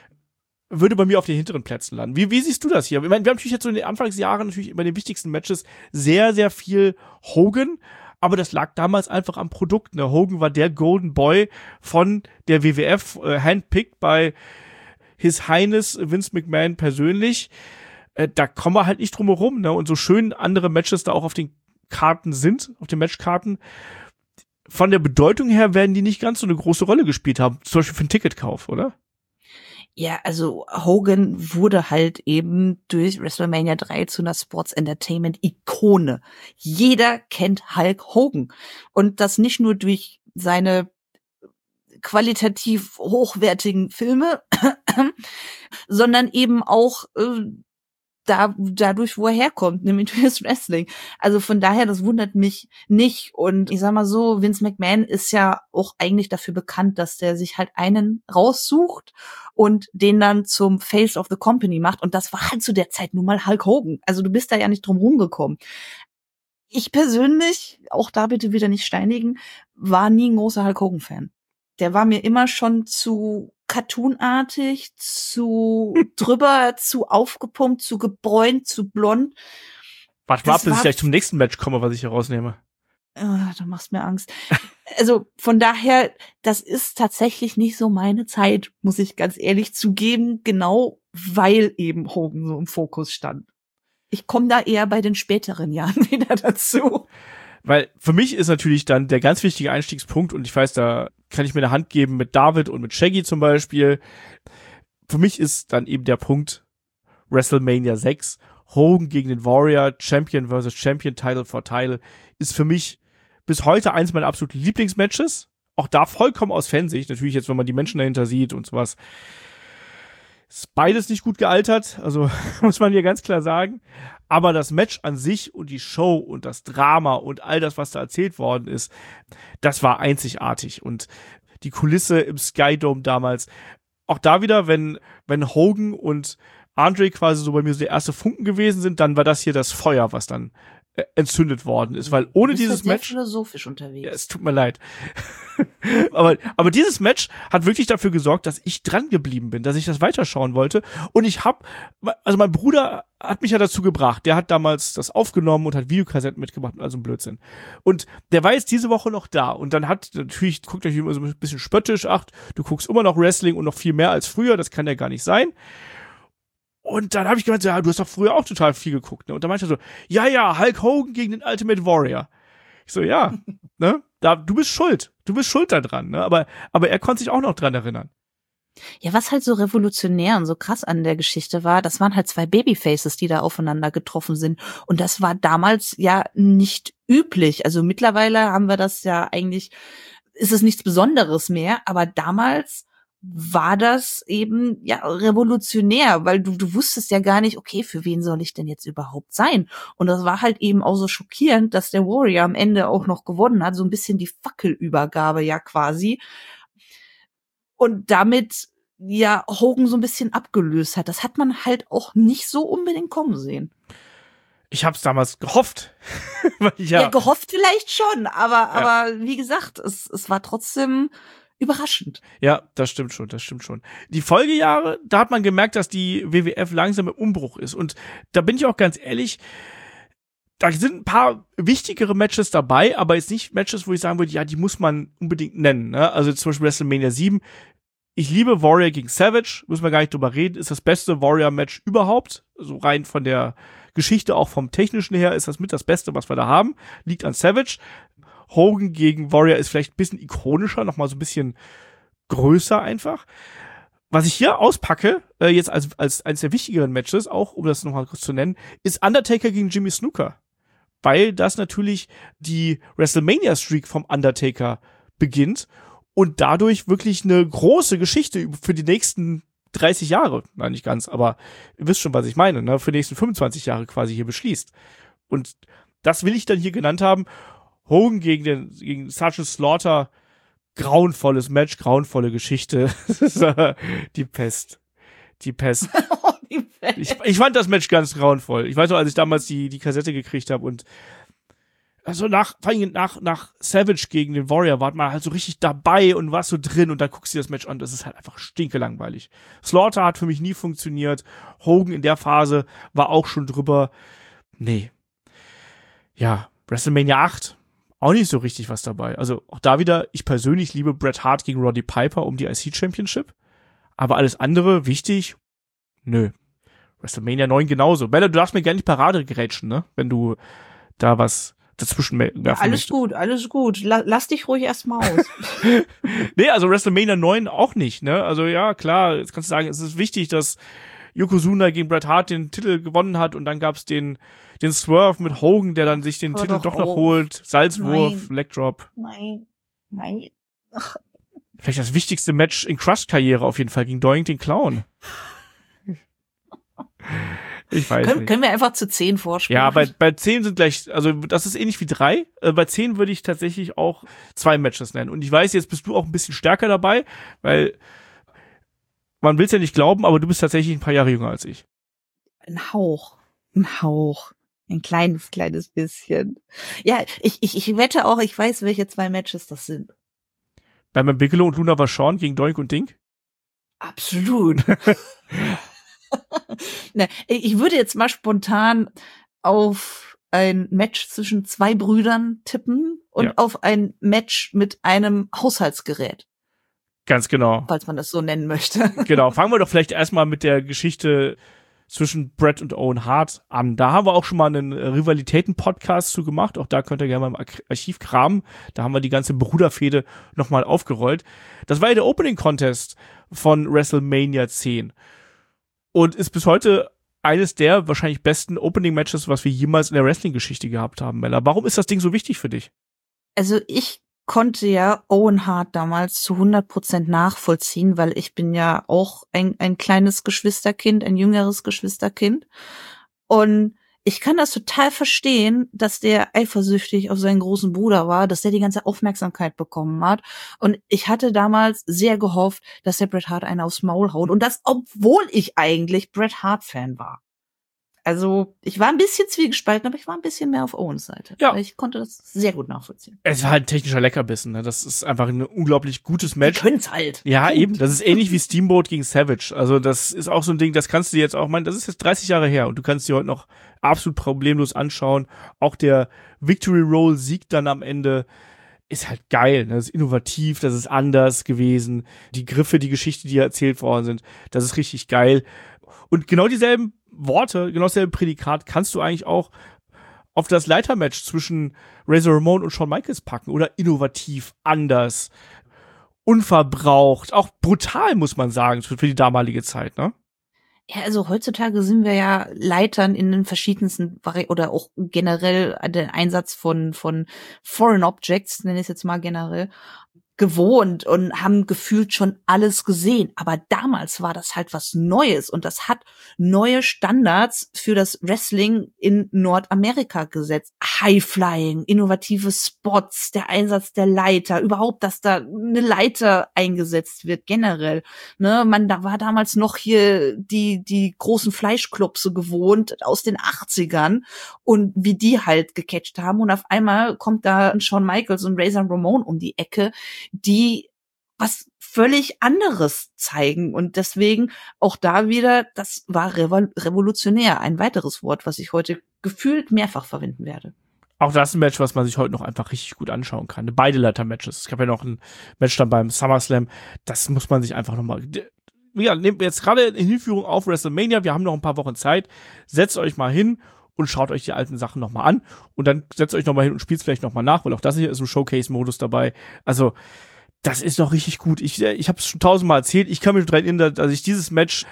würde bei mir auf den hinteren Plätzen landen. Wie siehst du das hier? Ich meine, wir haben natürlich jetzt so in den Anfangsjahren natürlich bei den wichtigsten Matches sehr, sehr viel Hogan, aber das lag damals einfach am Produkt. Ne? Hogan war der Golden Boy von der WWF, handpicked bei His Highness Vince McMahon persönlich. Da kommen wir halt nicht drum herum. Ne? Und so schön andere Matches da auch auf den Karten sind, auf den Matchkarten, von der Bedeutung her werden die nicht ganz so eine große Rolle gespielt haben, zum Beispiel für einen Ticketkauf, oder? Ja, also Hogan wurde halt eben durch WrestleMania 3 zu einer Sports-Entertainment-Ikone. Jeder kennt Hulk Hogan. Und das nicht nur durch seine qualitativ hochwertigen Filme, sondern eben auch dadurch, wo er herkommt, nämlich durch das Wrestling. Also von daher, das wundert mich nicht. Und ich sag mal so, Vince McMahon ist ja auch eigentlich dafür bekannt, dass der sich halt einen raussucht und den dann zum Face of the Company macht. Und das war halt zu der Zeit nun mal Hulk Hogan. Also du bist da ja nicht drum rumgekommen. Ich persönlich, auch da bitte wieder nicht steinigen, war nie ein großer Hulk Hogan-Fan. Der war mir immer schon zu cartoonartig, zu drüber, zu aufgepumpt, zu gebräunt, zu blond. Warte mal ab, bis ich gleich zum nächsten Match komme, was ich hier rausnehme. Du machst mir Angst. Also von daher, das ist tatsächlich nicht so meine Zeit, muss ich ganz ehrlich zugeben, genau weil eben Hogan so im Fokus stand. Ich komme da eher bei den späteren Jahren wieder dazu. Weil für mich ist natürlich dann der ganz wichtige Einstiegspunkt, und ich weiß, da kann ich mir eine Hand geben mit David und mit Shaggy zum Beispiel. Für mich ist dann eben der Punkt WrestleMania 6, Hogan gegen den Warrior, Champion versus Champion, Title for Title, ist für mich bis heute eins meiner absoluten Lieblingsmatches. Auch da vollkommen aus Fansicht, natürlich jetzt, wenn man die Menschen dahinter sieht und sowas. Ist beides nicht gut gealtert, also muss man hier ganz klar sagen. Aber das Match an sich und die Show und das Drama und all das, was da erzählt worden ist, das war einzigartig. Und die Kulisse im Sky Dome damals, auch da wieder, wenn Hogan und Andre quasi so bei mir so der erste Funken gewesen sind, dann war das hier das Feuer, was dann entzündet worden ist, weil ohne dieses sehr Match philosophisch unterwegs. Ja, es tut mir leid. aber dieses Match hat wirklich dafür gesorgt, dass ich dran geblieben bin, dass ich das weiterschauen wollte. Und also mein Bruder hat mich ja dazu gebracht. Der hat damals das aufgenommen und hat Videokassetten mitgebracht und all so ein Blödsinn. Und der war jetzt diese Woche noch da. Und dann natürlich guckt euch immer so ein bisschen spöttisch, ach, du guckst immer noch Wrestling und noch viel mehr als früher, das kann ja gar nicht sein. Und dann habe ich gemeint, ja, du hast doch früher auch total viel geguckt, ne? Und dann meinte er so, ja, Hulk Hogan gegen den Ultimate Warrior. Ich so, ja, ne? Du bist schuld da dran, ne? Aber er konnte sich auch noch dran erinnern. Ja, was halt so revolutionär und so krass an der Geschichte war, das waren halt zwei Babyfaces, die da aufeinander getroffen sind. Und das war damals ja nicht üblich. Also mittlerweile haben wir das ja eigentlich, ist es nichts Besonderes mehr, aber damals war das eben ja revolutionär, weil du wusstest ja gar nicht, okay, für wen soll ich denn jetzt überhaupt sein? Und das war halt eben auch so schockierend, dass der Warrior am Ende auch noch gewonnen hat, so ein bisschen die Fackelübergabe ja quasi. Und damit ja Hogan so ein bisschen abgelöst hat. Das hat man halt auch nicht so unbedingt kommen sehen. Ich hab's damals gehofft. Ja, gehofft vielleicht schon, aber wie gesagt, es war trotzdem überraschend. Ja, das stimmt schon. Die Folgejahre, da hat man gemerkt, dass die WWF langsam im Umbruch ist. Und da bin ich auch ganz ehrlich, da sind ein paar wichtigere Matches dabei, aber jetzt nicht Matches, wo ich sagen würde, ja, die muss man unbedingt nennen, ne? Also zum Beispiel WrestleMania 7. Ich liebe Warrior gegen Savage, müssen wir gar nicht drüber reden, ist das beste Warrior-Match überhaupt. So rein von der Geschichte, auch vom Technischen her, ist das mit das Beste, was wir da haben. Liegt an Savage. Hogan gegen Warrior ist vielleicht ein bisschen ikonischer, nochmal so ein bisschen größer einfach. Was ich hier auspacke, jetzt als eines der wichtigeren Matches, auch um das nochmal kurz zu nennen, ist Undertaker gegen Jimmy Snuka. Weil das natürlich die WrestleMania-Streak vom Undertaker beginnt und dadurch wirklich eine große Geschichte für die nächsten 30 Jahre, nein, nicht ganz, aber ihr wisst schon, was ich meine, ne, für die nächsten 25 Jahre quasi hier beschließt. Und das will ich dann hier genannt haben. Hogan gegen Sergeant Slaughter, grauenvolles Match, grauenvolle Geschichte. Die Pest. Die Pest. Ich fand das Match ganz grauenvoll. Ich weiß noch, als ich damals die Kassette gekriegt habe und also nach Savage gegen den Warrior war man halt so richtig dabei und warst so drin und dann guckst du dir das Match an, das ist halt einfach stinkelangweilig. Slaughter hat für mich nie funktioniert. Hogan in der Phase war auch schon drüber. Nee. Ja, WrestleMania 8 auch nicht so richtig was dabei. Also auch da wieder, ich persönlich liebe Bret Hart gegen Roddy Piper um die IC Championship. Aber alles andere, wichtig, nö. WrestleMania 9 genauso. Bella, du darfst mir gerne die Parade gerätschen, ne? Wenn du da was dazwischen werfen Alles gut. Lass dich ruhig erstmal aus. Nee, also WrestleMania 9 auch nicht, ne? Also ja, klar, jetzt kannst du sagen, es ist wichtig, dass Yokozuna gegen Bret Hart den Titel gewonnen hat und dann gab's den Swerve mit Hogan, der dann sich den Titel doch noch holt. Salzwurf, Leg Drop. Nein. Ach. Vielleicht das wichtigste Match in Crush-Karriere auf jeden Fall gegen Doink den Clown. Ich weiß nicht. Können wir einfach zu 10 vorspielen? Ja, bei 10 sind gleich, also das ist ähnlich wie 3. Bei 10 würde ich tatsächlich auch 2 Matches nennen. Und ich weiß, jetzt bist du auch ein bisschen stärker dabei, weil man will es ja nicht glauben, aber du bist tatsächlich ein paar Jahre jünger als ich. Ein Hauch. Ein kleines bisschen. Ja, ich wette auch, ich weiß, welche 2 Matches das sind. Bei Bigelow und Luna Vachon gegen Doink und Dink? Absolut. Ne, ich würde jetzt mal spontan auf ein Match zwischen 2 Brüdern tippen und auf ein Match mit einem Haushaltsgerät. Ganz genau. Falls man das so nennen möchte. Genau, fangen wir doch vielleicht erstmal mit der Geschichte zwischen Bret und Owen Hart an. Da haben wir auch schon mal einen Rivalitäten-Podcast zu gemacht. Auch da könnt ihr gerne mal im Archiv kramen. Da haben wir die ganze Bruderfehde nochmal aufgerollt. Das war ja der Opening-Contest von WrestleMania 10. Und ist bis heute eines der wahrscheinlich besten Opening-Matches, was wir jemals in der Wrestling-Geschichte gehabt haben, Mella. Warum ist das Ding so wichtig für dich? Also ich konnte ja Owen Hart damals zu 100% nachvollziehen, weil ich bin ja auch ein kleines Geschwisterkind, ein jüngeres Geschwisterkind. Und ich kann das total verstehen, dass der eifersüchtig auf seinen großen Bruder war, dass der die ganze Aufmerksamkeit bekommen hat. Und ich hatte damals sehr gehofft, dass der Bret Hart einen aufs Maul haut. Und das, obwohl ich eigentlich Bret Hart-Fan war. Also, ich war ein bisschen zwiegespalten, aber ich war ein bisschen mehr auf Owens Seite. Ja. Ich konnte das sehr gut nachvollziehen. Es war halt ein technischer Leckerbissen, ne? Das ist einfach ein unglaublich gutes Match. Die können's halt. Ja, eben. Das ist ähnlich wie Steamboat gegen Savage. Also, das ist auch so ein Ding, das kannst du jetzt auch, das ist jetzt 30 Jahre her und du kannst dir heute noch absolut problemlos anschauen. Auch der Victory Roll Sieg dann am Ende ist halt geil, ne? Das ist innovativ, das ist anders gewesen. Die Griffe, die Geschichte, die erzählt worden sind, das ist richtig geil. Und genau dieselben Worte, genau dasselbe Prädikat kannst du eigentlich auch auf das Leitermatch zwischen Razor Ramon und Shawn Michaels packen. Oder innovativ, anders, unverbraucht, auch brutal, muss man sagen, für die damalige Zeit, ne? Ja, also heutzutage sind wir ja Leitern in den verschiedensten oder auch generell den Einsatz von Foreign Objects, nenne ich es jetzt mal generell, gewohnt und haben gefühlt schon alles gesehen. Aber damals war das halt was Neues und das hat neue Standards für das Wrestling in Nordamerika gesetzt. High-Flying, innovative Spots, der Einsatz der Leiter, überhaupt, dass da eine Leiter eingesetzt wird, generell. Ne, da war damals noch hier die großen Fleischclubs so gewohnt aus den 80ern und wie die halt gecatcht haben und auf einmal kommt da ein Shawn Michaels und Razor Ramon um die Ecke, die was völlig anderes zeigen. Und deswegen auch da wieder, das war revolutionär. Ein weiteres Wort, was ich heute gefühlt mehrfach verwenden werde. Auch das ist ein Match, was man sich heute noch einfach richtig gut anschauen kann. Beide Leiter-Matches. Es gab ja noch ein Match dann beim SummerSlam. Das muss man sich einfach nochmal... Ja, nehmt jetzt gerade in Hinführung auf WrestleMania. Wir haben noch ein paar Wochen Zeit. Setzt euch mal hin und schaut euch die alten Sachen nochmal an. Und dann setzt euch nochmal hin und spielt es vielleicht nochmal nach, weil auch das hier ist im Showcase-Modus dabei. Also, das ist noch richtig gut. Ich habe es schon 1000-mal erzählt. Ich kann mich daran erinnern, dass ich dieses Match,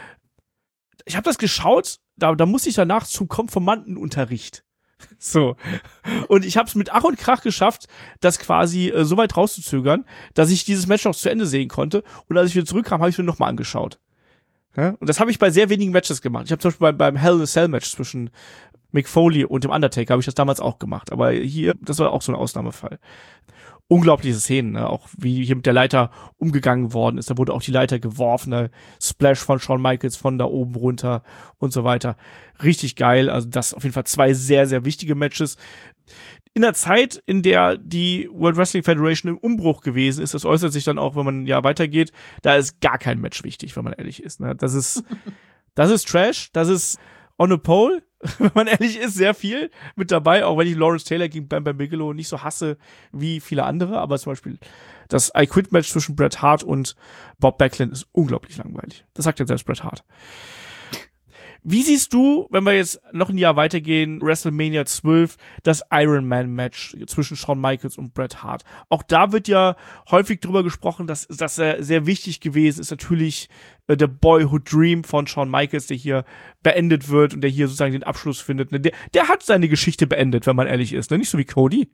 ich habe das geschaut, da musste ich danach zum Konformantenunterricht. So. Und ich habe es mit Ach und Krach geschafft, das quasi so weit rauszuzögern, dass ich dieses Match noch zu Ende sehen konnte. Und als ich wieder zurückkam, habe ich mir nochmal angeschaut. Ja? Und das habe ich bei sehr wenigen Matches gemacht. Ich habe zum Beispiel beim Hell in a Cell Match zwischen Mick Foley und dem Undertaker habe ich das damals auch gemacht. Aber hier, das war auch so ein Ausnahmefall. Unglaubliche Szenen, ne? Auch wie hier mit der Leiter umgegangen worden ist. Da wurde auch die Leiter geworfen, ne? Splash von Shawn Michaels von da oben runter und so weiter. Richtig geil. Also das auf jeden Fall 2 sehr, sehr wichtige Matches. In der Zeit, in der die World Wrestling Federation im Umbruch gewesen ist, das äußert sich dann auch, wenn man ja weitergeht, da ist gar kein Match wichtig, wenn man ehrlich ist. Ne? Das ist Trash, das ist on a pole, wenn man ehrlich ist, sehr viel mit dabei, auch wenn ich Lawrence Taylor gegen Bam Bam Bigelow nicht so hasse wie viele andere, aber zum Beispiel das I Quit Match zwischen Bret Hart und Bob Backlund ist unglaublich langweilig. Das sagt ja selbst Bret Hart. Wie siehst du, wenn wir jetzt noch ein Jahr weitergehen, WrestleMania 12, das Iron Man Match zwischen Shawn Michaels und Bret Hart? Auch da wird ja häufig drüber gesprochen, dass das sehr wichtig gewesen ist. Natürlich der Boyhood Dream von Shawn Michaels, der hier beendet wird und der hier sozusagen den Abschluss findet. Der hat seine Geschichte beendet, wenn man ehrlich ist, ne? Nicht so wie Cody.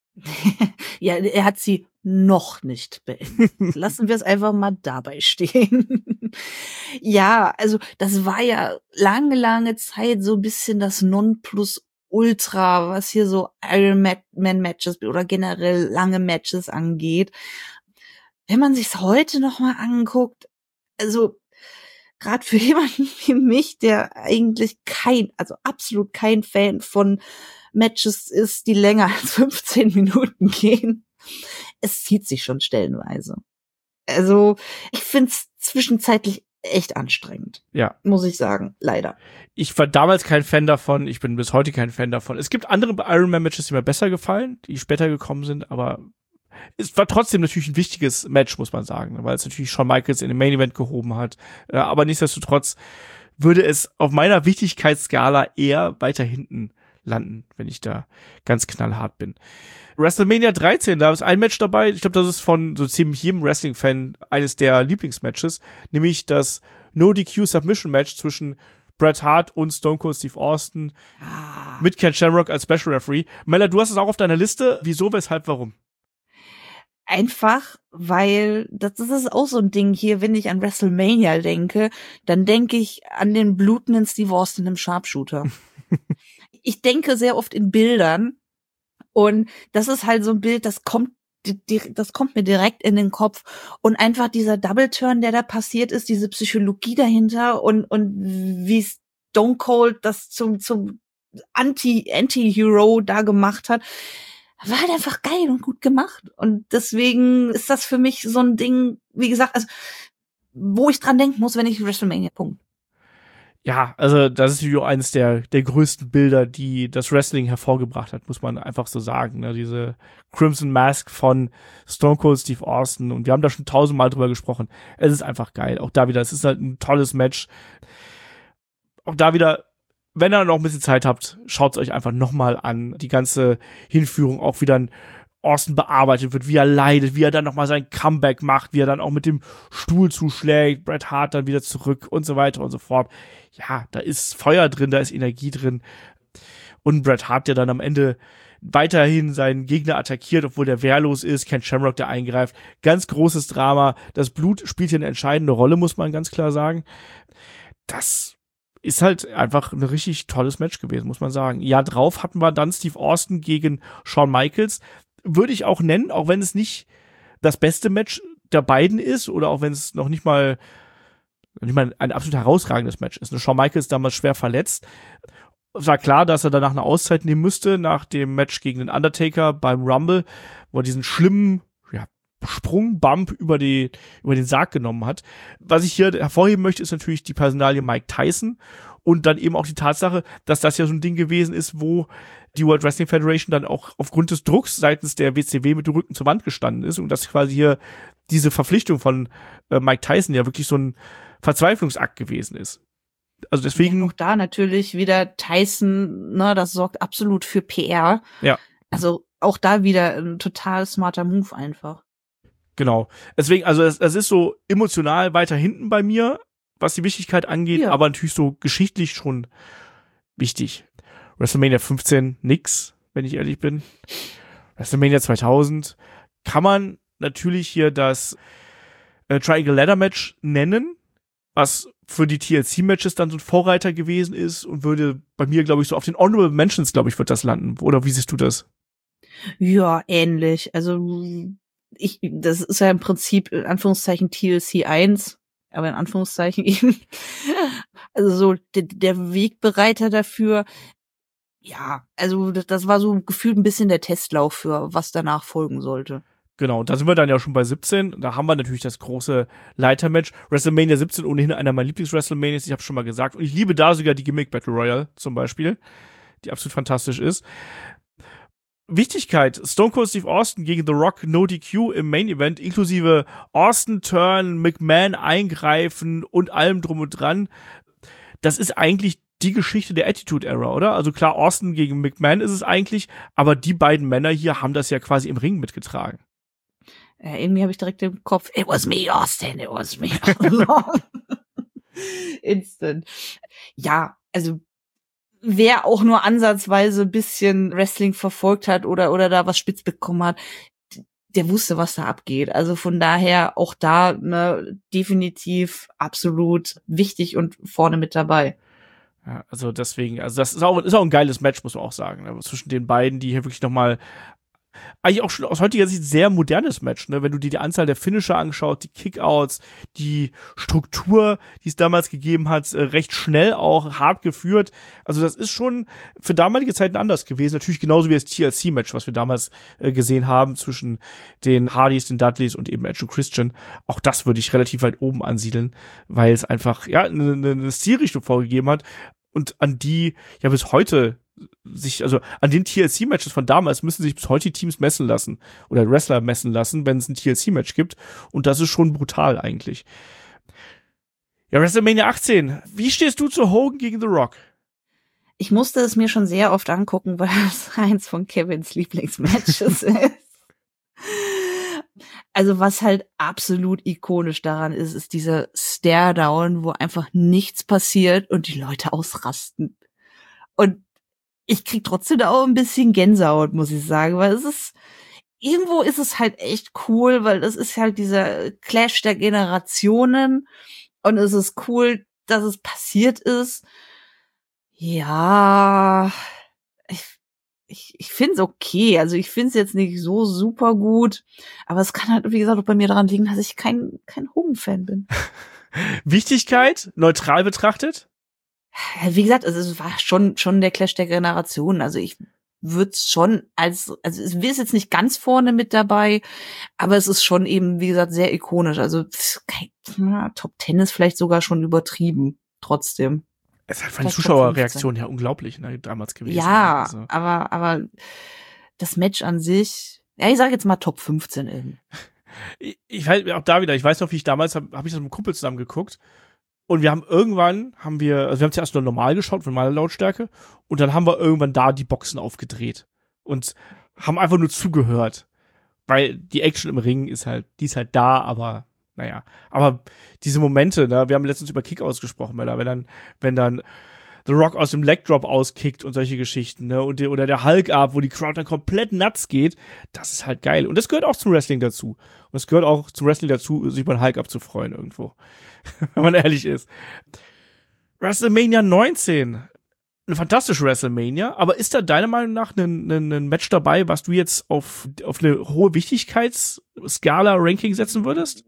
Ja, er hat sie noch nicht beendet. Lassen wir es einfach mal dabei stehen. Ja, also das war ja lange Zeit so ein bisschen das Nonplusultra, was hier so Iron Man Matches oder generell lange Matches angeht. Wenn man sich's heute noch mal anguckt, also gerade für jemanden wie mich, der eigentlich absolut kein Fan von Matches ist, die länger als 15 Minuten gehen. Es zieht sich schon stellenweise. Also, ich find's zwischenzeitlich echt anstrengend. Ja. Muss ich sagen, leider. Ich war damals kein Fan davon, ich bin bis heute kein Fan davon. Es gibt andere Iron Man Matches, die mir besser gefallen, die später gekommen sind, aber es war trotzdem natürlich ein wichtiges Match, muss man sagen, weil es natürlich Shawn Michaels in den Main Event gehoben hat. Aber nichtsdestotrotz würde es auf meiner Wichtigkeitsskala eher weiter hinten landen, wenn ich da ganz knallhart bin. WrestleMania 13, da ist ein Match dabei, ich glaube, das ist von so ziemlich jedem Wrestling-Fan eines der Lieblingsmatches, nämlich das No-DQ-Submission-Match zwischen Bret Hart und Stone Cold Steve Austin mit Ken Shamrock als Special Referee. Mella, du hast es auch auf deiner Liste. Wieso, weshalb, warum? Einfach, weil das ist auch so ein Ding hier, wenn ich an WrestleMania denke, dann denke ich an den blutenden Steve Austin im Sharpshooter. Ich denke sehr oft in Bildern und das ist halt so ein Bild, das kommt mir direkt in den Kopf und einfach dieser Double Turn, der da passiert ist, diese Psychologie dahinter und wie Stone Cold das zum Anti-Hero da gemacht hat, war halt einfach geil und gut gemacht und deswegen ist das für mich so ein Ding, wie gesagt, also wo ich dran denken muss, wenn ich WrestleMania Punkt. Ja, also das ist natürlich auch eines der größten Bilder, die das Wrestling hervorgebracht hat, muss man einfach so sagen. Ne? Diese Crimson Mask von Stone Cold Steve Austin und wir haben da schon 1000-mal drüber gesprochen. Es ist einfach geil. Auch da wieder, es ist halt ein tolles Match. Auch da wieder, wenn ihr noch ein bisschen Zeit habt, schaut es euch einfach nochmal an. Die ganze Hinführung, auch wie dann Austin bearbeitet wird, wie er leidet, wie er dann nochmal sein Comeback macht, wie er dann auch mit dem Stuhl zuschlägt, Bret Hart dann wieder zurück und so weiter und so fort. Ja, da ist Feuer drin, da ist Energie drin. Und Bret Hart, der dann am Ende weiterhin seinen Gegner attackiert, obwohl der wehrlos ist, Ken Shamrock, der eingreift. Ganz großes Drama. Das Blut spielt hier eine entscheidende Rolle, muss man ganz klar sagen. Das ist halt einfach ein richtig tolles Match gewesen, muss man sagen. Ja, drauf hatten wir dann Steve Austin gegen Shawn Michaels. Würde ich auch nennen, auch wenn es nicht das beste Match der beiden ist oder auch wenn es noch nicht mal ein absolut herausragendes Match ist. Shawn Michaels damals schwer verletzt. Es war klar, dass er danach eine Auszeit nehmen müsste, nach dem Match gegen den Undertaker beim Rumble, wo er diesen schlimmen Sprungbump über den Sarg genommen hat. Was ich hier hervorheben möchte, ist natürlich die Personalie Mike Tyson und dann eben auch die Tatsache, dass das ja so ein Ding gewesen ist, wo die World Wrestling Federation dann auch aufgrund des Drucks seitens der WCW mit dem Rücken zur Wand gestanden ist und dass quasi hier diese Verpflichtung von Mike Tyson ja wirklich so ein Verzweiflungsakt gewesen ist. Also deswegen. Ja, auch da natürlich wieder Tyson, ne, das sorgt absolut für PR. Ja. Also auch da wieder ein total smarter Move einfach. Genau. Deswegen, also es ist so emotional weiter hinten bei mir, was die Wichtigkeit angeht, Ja. aber natürlich so geschichtlich schon wichtig. WrestleMania 15 nix, wenn ich ehrlich bin. WrestleMania 2000 kann man natürlich hier das Triangle Ladder Match nennen, was für die TLC-Matches dann so ein Vorreiter gewesen ist und würde bei mir, glaube ich, so auf den Honorable Mentions, glaube ich, wird das landen. Oder wie siehst du das? Ja, ähnlich. Also das ist ja im Prinzip in Anführungszeichen TLC 1, aber in Anführungszeichen eben. Also so der Wegbereiter dafür. Ja, also das war so gefühlt ein bisschen der Testlauf für was danach folgen sollte. Genau, da sind wir dann ja schon bei 17. Da haben wir natürlich das große Leitermatch. WrestleMania 17 ohnehin einer meiner Lieblings-WrestleManias, ich habe schon mal gesagt. Und ich liebe da sogar die Gimmick Battle Royale zum Beispiel, die absolut fantastisch ist. Wichtigkeit, Stone Cold Steve Austin gegen The Rock, No DQ im Main Event, inklusive Austin Turn, McMahon eingreifen und allem drum und dran. das ist eigentlich die Geschichte der Attitude Era, oder? Also klar, Austin gegen McMahon ist es eigentlich, aber die beiden Männer hier haben das ja quasi im Ring mitgetragen. Irgendwie habe ich direkt im Kopf, it was me, Austin, it was me. Instant. Ja, also wer auch nur ansatzweise ein bisschen Wrestling verfolgt hat oder da was spitz bekommen hat, der wusste, was da abgeht. Also von daher auch da definitiv absolut wichtig und vorne mit dabei. Ja, also deswegen, also das ist auch ein geiles Match, muss man auch sagen, ne? Zwischen den beiden, die hier wirklich nochmal eigentlich auch schon aus heutiger Sicht sehr modernes Match, ne? Wenn du dir die Anzahl der Finisher anschaust, die Kickouts, die Struktur, die es damals gegeben hat, recht schnell auch, hart geführt. Also das ist schon für damalige Zeiten anders gewesen. Natürlich genauso wie das TLC-Match, was wir damals gesehen haben zwischen den Hardys, den Dudleys und eben Edge und Christian. Auch das würde ich relativ weit oben ansiedeln, weil es einfach ja eine Stilrichtung vorgegeben hat und an die ja bis heute also an den TLC-Matches von damals müssen sich bis heute die Teams messen lassen oder Wrestler messen lassen, wenn es ein TLC-Match gibt. Und das ist schon brutal eigentlich. Ja, WrestleMania 18. Wie stehst du zu Hogan gegen The Rock? Ich musste es mir schon sehr oft angucken, weil es eins von Kevins Lieblingsmatches ist. Also was halt absolut ikonisch daran ist dieser Stare-Down, wo einfach nichts passiert und die Leute ausrasten. Und ich krieg trotzdem auch ein bisschen Gänsehaut, muss ich sagen, weil irgendwo ist es halt echt cool, weil es ist halt dieser Clash der Generationen und es ist cool, dass es passiert ist. Ja, ich find's okay, also ich find's jetzt nicht so super gut, aber es kann halt, wie gesagt, auch bei mir daran liegen, dass ich kein Hogan-Fan bin. Wichtigkeit, neutral betrachtet? Wie gesagt, also es war schon der Clash der Generationen. Also ich würde es schon also es ist jetzt nicht ganz vorne mit dabei, aber es ist schon eben, wie gesagt, sehr ikonisch. Also Top 10 ist vielleicht sogar schon übertrieben, trotzdem. Es ist halt von den Zuschauerreaktionen her unglaublich, ne, damals gewesen. Ja, also. aber das Match an sich, ja, ich sage jetzt mal Top 15 irgendwie. Ich weiß, auch da wieder, ich weiß noch, wie ich damals, hab ich das mit einem Kumpel zusammen geguckt. Und wir haben es zuerst nur normal geschaut, von meiner Lautstärke, und dann haben wir irgendwann da die Boxen aufgedreht und haben einfach nur zugehört. Weil die Action im Ring die ist halt da, aber naja. Aber diese Momente, ne, wir haben letztens über Kick-Outs gesprochen, wenn dann The Rock aus dem Leg-Drop auskickt und solche Geschichten, ne, oder der Hulk-Up, wo die Crowd dann komplett nuts geht, das ist halt geil. Und das gehört auch zum Wrestling dazu. Und es gehört auch zum Wrestling dazu, sich beim Hulk-Up zu freuen irgendwo. Wenn man ehrlich ist. WrestleMania 19. Eine fantastische WrestleMania, aber ist da deiner Meinung nach ein Match dabei, was du jetzt auf eine hohe Wichtigkeitsskala-Ranking setzen würdest?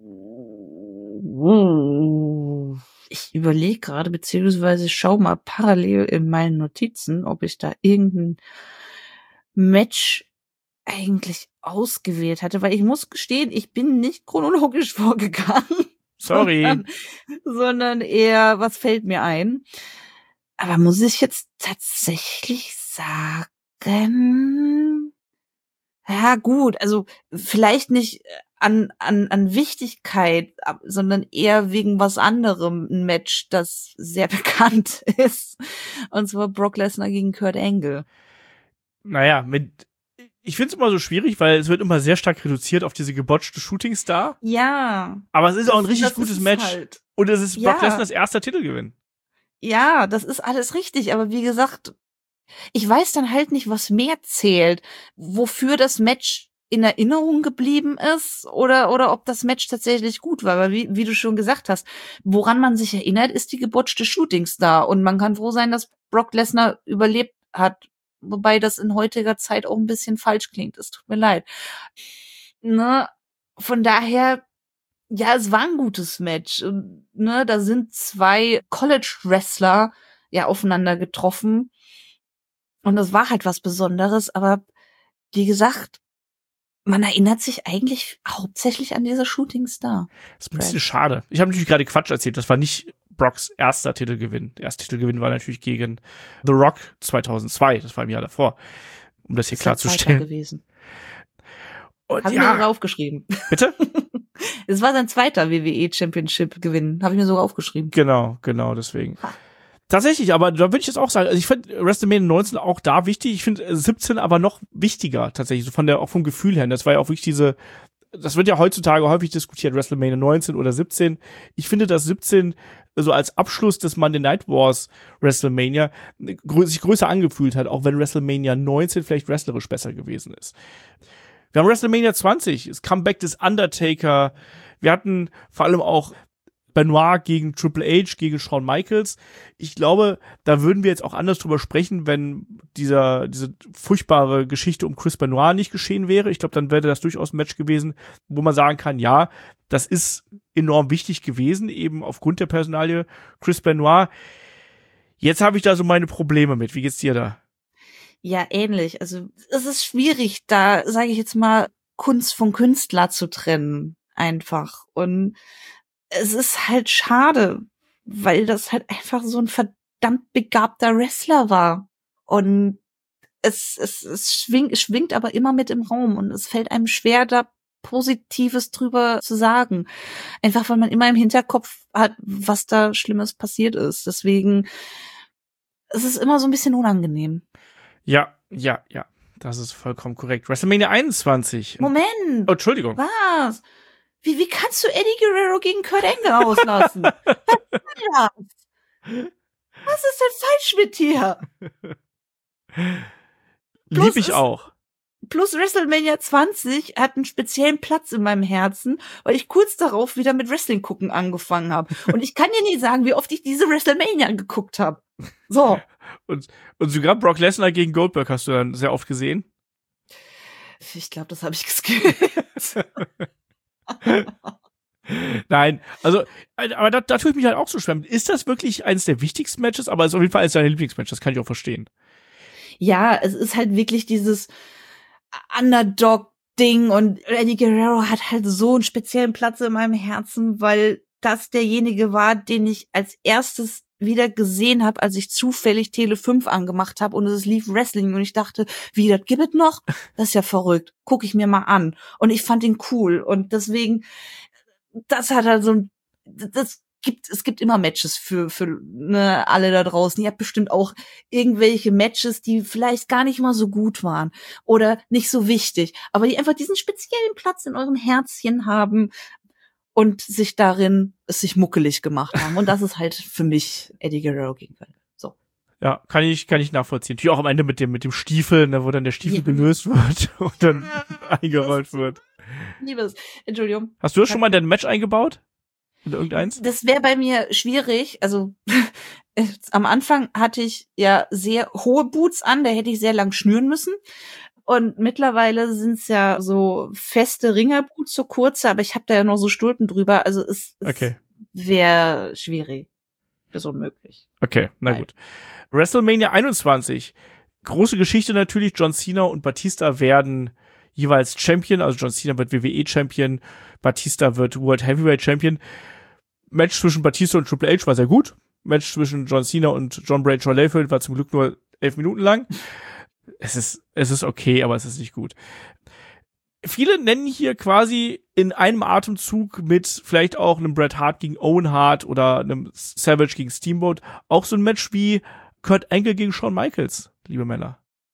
Ich überlege gerade, beziehungsweise schau mal parallel in meinen Notizen, ob ich da irgendein Match eigentlich ausgewählt hatte, weil ich muss gestehen, ich bin nicht chronologisch vorgegangen. Sorry. Sondern eher, was fällt mir ein? Aber muss ich jetzt tatsächlich sagen, ja gut, also vielleicht nicht an Wichtigkeit, sondern eher wegen was anderem ein Match, das sehr bekannt ist. Und zwar Brock Lesnar gegen Kurt Angle. Naja, ich finde es immer so schwierig, weil es wird immer sehr stark reduziert auf diese gebotchte Shooting Star. Ja. Aber es ist auch ein richtig gutes Match. Halt. Und es ist Brock Lesnars erster Titelgewinn. Ja, das ist alles richtig. Aber wie gesagt, ich weiß dann halt nicht, was mehr zählt. Wofür das Match in Erinnerung geblieben ist oder ob das Match tatsächlich gut war. Aber wie du schon gesagt hast, woran man sich erinnert, ist die gebotchte Shooting Star. Und man kann froh sein, dass Brock Lesnar überlebt hat. Wobei das in heutiger Zeit auch ein bisschen falsch klingt. Es tut mir leid. Ne? Von daher, ja, es war ein gutes Match. Ne? Da sind zwei College-Wrestler ja aufeinander getroffen. Und das war halt was Besonderes. Aber wie gesagt, man erinnert sich eigentlich hauptsächlich an diese Shooting Star. Das ist ein bisschen schade. Ich habe natürlich gerade Quatsch erzählt. Das war nicht Brocks erster Titelgewinn. Der erste Titelgewinn war natürlich gegen The Rock 2002. Das war im Jahr davor. Um das hier klarzustellen. Gewesen. Und habe ich mir sogar aufgeschrieben. Bitte? Es war sein zweiter WWE Championship Gewinn. Habe ich mir sogar aufgeschrieben. Genau, deswegen. Tatsächlich, aber da würde ich jetzt auch sagen, also ich finde WrestleMania 19 auch da wichtig, ich finde 17 aber noch wichtiger tatsächlich, so auch vom Gefühl her. Das war ja auch wirklich das wird ja heutzutage häufig diskutiert, WrestleMania 19 oder 17. Ich finde, dass 17 so als Abschluss des Monday Night Wars WrestleMania sich größer angefühlt hat, auch wenn WrestleMania 19 vielleicht wrestlerisch besser gewesen ist. Wir haben WrestleMania 20, das Comeback des Undertaker. Wir hatten vor allem auch Benoit gegen Triple H, gegen Shawn Michaels. Ich glaube, da würden wir jetzt auch anders drüber sprechen, wenn diese furchtbare Geschichte um Chris Benoit nicht geschehen wäre. Ich glaube, dann wäre das durchaus ein Match gewesen, wo man sagen kann, ja, das ist enorm wichtig gewesen, eben aufgrund der Personalie Chris Benoit. Jetzt habe ich da so meine Probleme mit. Wie geht's dir da? Ja, ähnlich. Also es ist schwierig, da, sage ich jetzt mal, Kunst von Künstler zu trennen, einfach. Und es ist halt schade, weil das halt einfach so ein verdammt begabter Wrestler war. Und es schwingt aber immer mit im Raum und es fällt einem schwer, da Positives drüber zu sagen. Einfach, weil man immer im Hinterkopf hat, was da Schlimmes passiert ist. Deswegen, es ist immer so ein bisschen unangenehm. Ja. Das ist vollkommen korrekt. WrestleMania 21. Moment! Oh, Entschuldigung. Was? Wie kannst du Eddie Guerrero gegen Kurt Angle auslassen? Was ist denn falsch mit dir? Lieb ich auch. Plus WrestleMania 20 hat einen speziellen Platz in meinem Herzen, weil ich kurz darauf wieder mit Wrestling gucken angefangen habe. Und ich kann dir nie sagen, wie oft ich diese WrestleMania geguckt habe. So. Und sogar Brock Lesnar gegen Goldberg hast du dann sehr oft gesehen? Ich glaube, das habe ich geskippt. Nein, also, aber da tue ich mich halt auch so schwer. Ist das wirklich eines der wichtigsten Matches? Aber es ist auf jeden Fall eines deiner Lieblingsmatches, das kann ich auch verstehen. Ja, es ist halt wirklich dieses Underdog-Ding und Eddie Guerrero hat halt so einen speziellen Platz in meinem Herzen, weil das derjenige war, den ich als erstes wieder gesehen habe, als ich zufällig Tele 5 angemacht habe und es lief Wrestling und ich dachte, wie, das gibt es noch? Das ist ja verrückt. Guck ich mir mal an. Und ich fand ihn cool und deswegen, das hat halt so es gibt immer Matches für ne, alle da draußen. Ihr habt bestimmt auch irgendwelche Matches, die vielleicht gar nicht mal so gut waren oder nicht so wichtig, aber die einfach diesen speziellen Platz in eurem Herzchen haben und sich muckelig gemacht haben. Und das ist halt für mich Eddie Guerrero gegenüber. So. Ja, kann ich nachvollziehen. Natürlich auch am Ende mit dem Stiefel, ne, wo dann der Stiefel gelöst wird und dann eingerollt wird. Liebes, Entschuldigung. Hast du schon mal dein Match eingebaut? In irgendeins? Das wäre bei mir schwierig. Also am Anfang hatte ich ja sehr hohe Boots an, da hätte ich sehr lang schnüren müssen. Und mittlerweile sind es ja so feste Ringerboots, so kurze, aber ich habe da ja noch so Stulpen drüber. Also es wäre schwierig. Ist unmöglich. Okay, na gut. WrestleMania 21. Große Geschichte natürlich. John Cena und Batista werden jeweils Champion. Also John Cena wird WWE-Champion. Batista wird World Heavyweight Champion. Match zwischen Batista und Triple H war sehr gut. Match zwischen John Cena und John Bradshaw Layfield war zum Glück nur 11 Minuten lang. Es ist okay, aber es ist nicht gut. Viele nennen hier quasi in einem Atemzug mit vielleicht auch einem Bret Hart gegen Owen Hart oder einem Savage gegen Steamboat auch so ein Match wie Kurt Angle gegen Shawn Michaels, liebe Männer.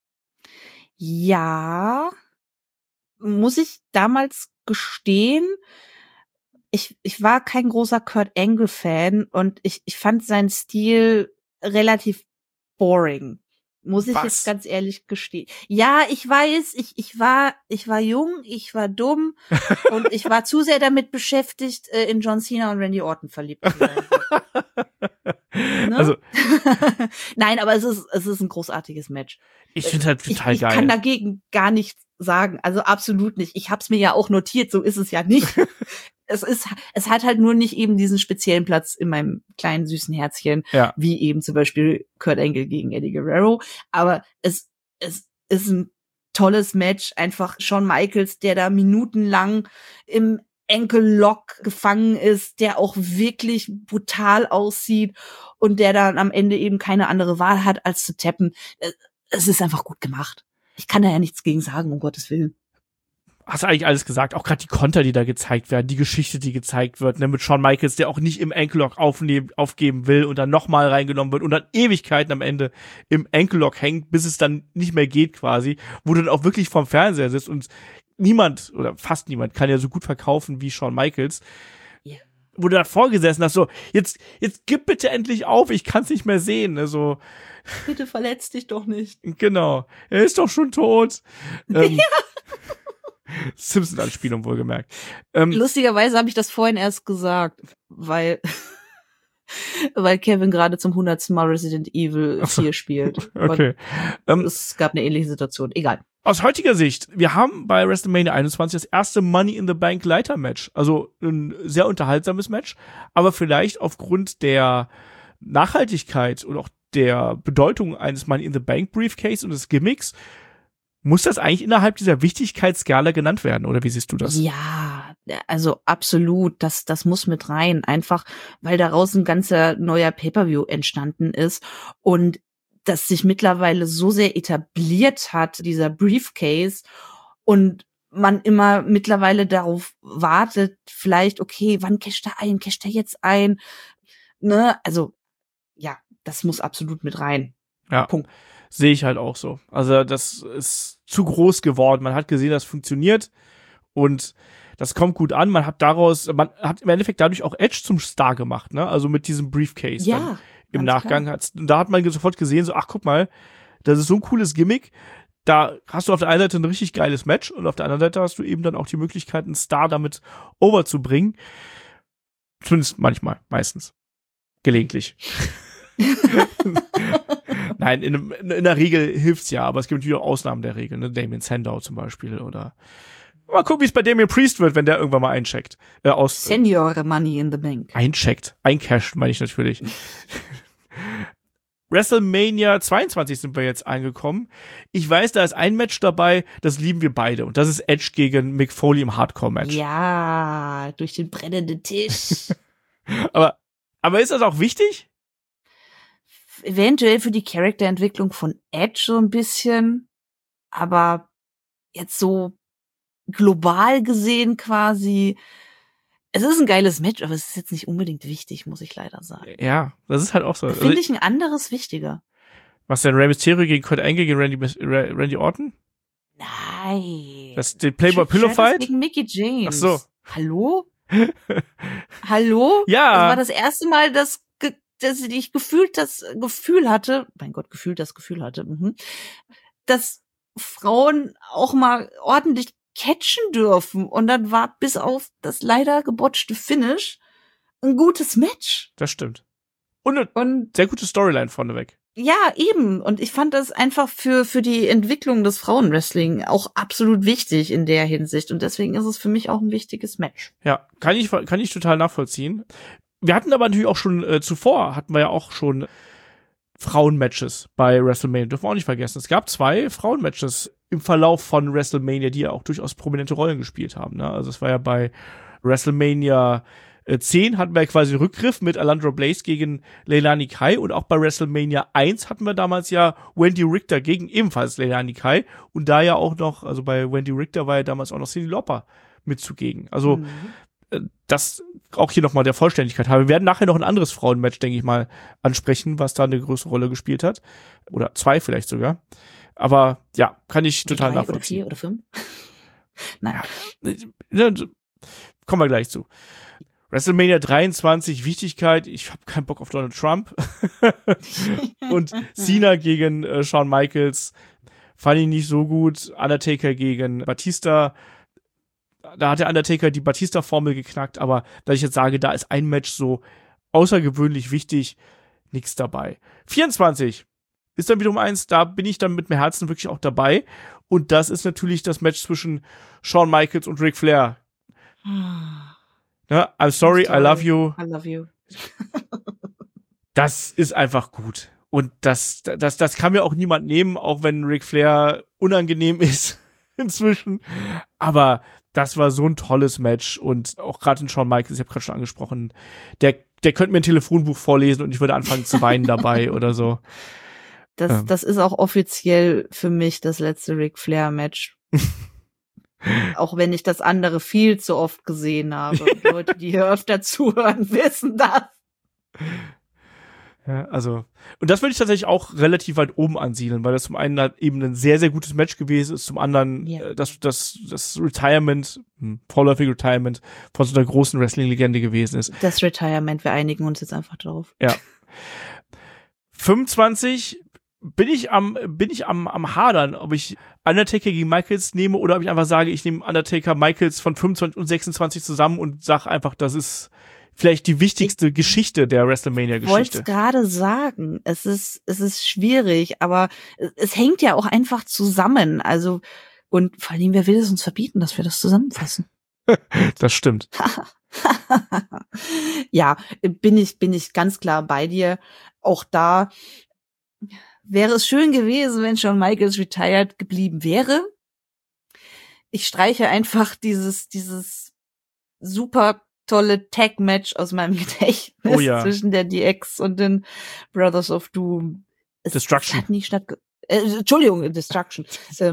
Ja, muss ich damals gestehen, ich war kein großer Kurt Angle-Fan und ich fand seinen Stil relativ boring. Muss ich jetzt ganz ehrlich gestehen. Ja, ich weiß, ich war jung, ich war dumm und ich war zu sehr damit beschäftigt, in John Cena und Randy Orton verliebt zu sein. Ne? Also nein, aber es ist ein großartiges Match. Ich finde halt total geil. Ich kann dagegen gar nichts sagen, also absolut nicht. Ich hab's mir ja auch notiert, so ist es ja nicht. Es hat halt nur nicht eben diesen speziellen Platz in meinem kleinen süßen Herzchen, wie eben zum Beispiel Kurt Angle gegen Eddie Guerrero. Aber es ist ein tolles Match. Einfach Shawn Michaels, der da minutenlang im Ankle-Lock gefangen ist, der auch wirklich brutal aussieht und der dann am Ende eben keine andere Wahl hat, als zu tappen. Es ist einfach gut gemacht. Ich kann da ja nichts gegen sagen, um Gottes Willen. hast du eigentlich alles gesagt. Auch gerade die Konter, die da gezeigt werden, die Geschichte, die gezeigt wird, ne, mit Shawn Michaels, der auch nicht im Ankle-Lock aufgeben will und dann nochmal reingenommen wird und dann Ewigkeiten am Ende im Ankle-Lock hängt, bis es dann nicht mehr geht quasi, wo du dann auch wirklich vorm Fernseher sitzt und niemand oder fast niemand kann ja so gut verkaufen wie Shawn Michaels. Ja. Wo du davor gesessen hast, so, jetzt gib bitte endlich auf, ich kann's nicht mehr sehen, ne, so. Bitte verletz dich doch nicht. Genau. Er ist doch schon tot. Simpson-Anspielung wohlgemerkt. Lustigerweise habe ich das vorhin erst gesagt, weil Kevin gerade zum 100. Mal Resident Evil 4 spielt. Okay. Es gab eine ähnliche Situation. Egal. Aus heutiger Sicht, wir haben bei WrestleMania 21 das erste Money in the Bank Leiter-Match. Also ein sehr unterhaltsames Match, aber vielleicht aufgrund der Nachhaltigkeit und auch der Bedeutung eines Money in the Bank Briefcase und des Gimmicks muss das eigentlich innerhalb dieser Wichtigkeitsskala genannt werden, oder wie siehst du das? Ja, also absolut, das muss mit rein, einfach weil daraus ein ganzer neuer Pay-Per-View entstanden ist und das sich mittlerweile so sehr etabliert hat, dieser Briefcase, und man immer mittlerweile darauf wartet, vielleicht, okay, wann casht er jetzt ein, ne, also, ja, das muss absolut mit rein. Ja, Punkt. Sehe ich halt auch so. Also das ist zu groß geworden. Man hat gesehen, das funktioniert und das kommt gut an. Man hat im Endeffekt dadurch auch Edge zum Star gemacht, ne? Also mit diesem Briefcase. Ja. Dann im Nachgang da hat man sofort gesehen, so, ach, guck mal, das ist so ein cooles Gimmick. Da hast du auf der einen Seite ein richtig geiles Match und auf der anderen Seite hast du eben dann auch die Möglichkeit, einen Star damit overzubringen. Zumindest manchmal, meistens. Gelegentlich. Nein, in der Regel hilft's ja, aber es gibt natürlich auch Ausnahmen der Regel, ne? Damien Sandow zum Beispiel oder mal gucken, wie es bei Damien Priest wird, wenn der irgendwann mal eincheckt. Senior Money in the Bank. Eincasht, meine ich natürlich. WrestleMania 22 sind wir jetzt angekommen. Ich weiß, da ist ein Match dabei, das lieben wir beide. Und das ist Edge gegen Mick Foley im Hardcore-Match. Ja, durch den brennenden Tisch. aber ist das auch wichtig? Eventuell für die Charakterentwicklung von Edge so ein bisschen, aber jetzt so global gesehen quasi, es ist ein geiles Match, aber es ist jetzt nicht unbedingt wichtig, muss ich leider sagen. Ja, das ist halt auch so. Finde ich ein anderes wichtiger. Was denn, Rey Mysterio gegen Kurt Angle gegen Randy Orton? Nein. Den Playboy Pillow Fight? Gegen Mickey James. Ach so. Hallo? Hallo? Ja. Das war das erste Mal, dass ich gefühlt das Gefühl hatte, dass Frauen auch mal ordentlich catchen dürfen. Und dann war bis auf das leider gebotchte Finish ein gutes Match. Das stimmt. Und eine sehr gute Storyline vorneweg. Ja, eben. Und ich fand das einfach für die Entwicklung des Frauenwrestling auch absolut wichtig in der Hinsicht. Und deswegen ist es für mich auch ein wichtiges Match. Ja, kann ich total nachvollziehen. Wir hatten aber natürlich auch schon zuvor, hatten wir ja auch schon Frauenmatches bei WrestleMania. Dürfen wir auch nicht vergessen. Es gab 2 Frauenmatches im Verlauf von WrestleMania, die ja auch durchaus prominente Rollen gespielt haben. Ne? Also es war ja bei WrestleMania 10 hatten wir ja quasi Rückgriff mit Alundra Blaze gegen Leilani Kai und auch bei WrestleMania 1 hatten wir damals ja Wendy Richter gegen ebenfalls Leilani Kai und da ja auch noch, also bei Wendy Richter war ja damals auch noch Cyndi Lauper mit zugegen. Also das auch hier nochmal der Vollständigkeit haben. Wir werden nachher noch ein anderes Frauenmatch, denke ich mal, ansprechen, was da eine größere Rolle gespielt hat. Oder 2 vielleicht sogar. Aber ja, kann ich total nachvollziehen. 4 oder 5? Nein. Ja, kommen wir gleich zu. WrestleMania 23, Wichtigkeit. Ich habe keinen Bock auf Donald Trump. Und Cena gegen Shawn Michaels fand ich nicht so gut. Undertaker gegen Batista. Da hat der Undertaker die Batista-Formel geknackt, aber da ich jetzt sage, da ist ein Match so außergewöhnlich wichtig, nix dabei. 24 ist dann wiederum eins, da bin ich dann mit meinem Herzen wirklich auch dabei. Und das ist natürlich das Match zwischen Shawn Michaels und Ric Flair. Ja, I'm sorry, I love you. I love you. Das ist einfach gut. Und das kann mir auch niemand nehmen, auch wenn Ric Flair unangenehm ist inzwischen. Aber das war so ein tolles Match und auch gerade in Shawn Michaels, ich habe gerade schon angesprochen, der könnte mir ein Telefonbuch vorlesen und ich würde anfangen zu weinen dabei oder so. Das ist auch offiziell für mich das letzte Ric Flair Match. Auch wenn ich das andere viel zu oft gesehen habe. Leute, die hier öfter zuhören, wissen das. Ja, also, und das würde ich tatsächlich auch relativ weit oben ansiedeln, weil das zum einen halt eben ein sehr, sehr gutes Match gewesen ist, zum anderen das Retirement, vorläufige Retirement von so einer großen Wrestling-Legende gewesen ist. Das Retirement, wir einigen uns jetzt einfach drauf. Ja. 25 bin ich am Hadern, ob ich Undertaker gegen Michaels nehme oder ob ich einfach sage, ich nehme Undertaker Michaels von 25 und 26 zusammen und sag einfach, das ist vielleicht die wichtigste Geschichte der WrestleMania-Geschichte. Ich wollte es gerade sagen. Es ist schwierig, aber es hängt ja auch einfach zusammen. Also, und vor allem, wer will es uns verbieten, dass wir das zusammenfassen? Das stimmt. Ja, bin ich ganz klar bei dir. Auch da wäre es schön gewesen, wenn Shawn Michaels retired geblieben wäre. Ich streiche einfach dieses super tolle Tag-Match aus meinem Gedächtnis zwischen der DX und den Brothers of Doom. Destruction. Es hat nie Entschuldigung, Destruction.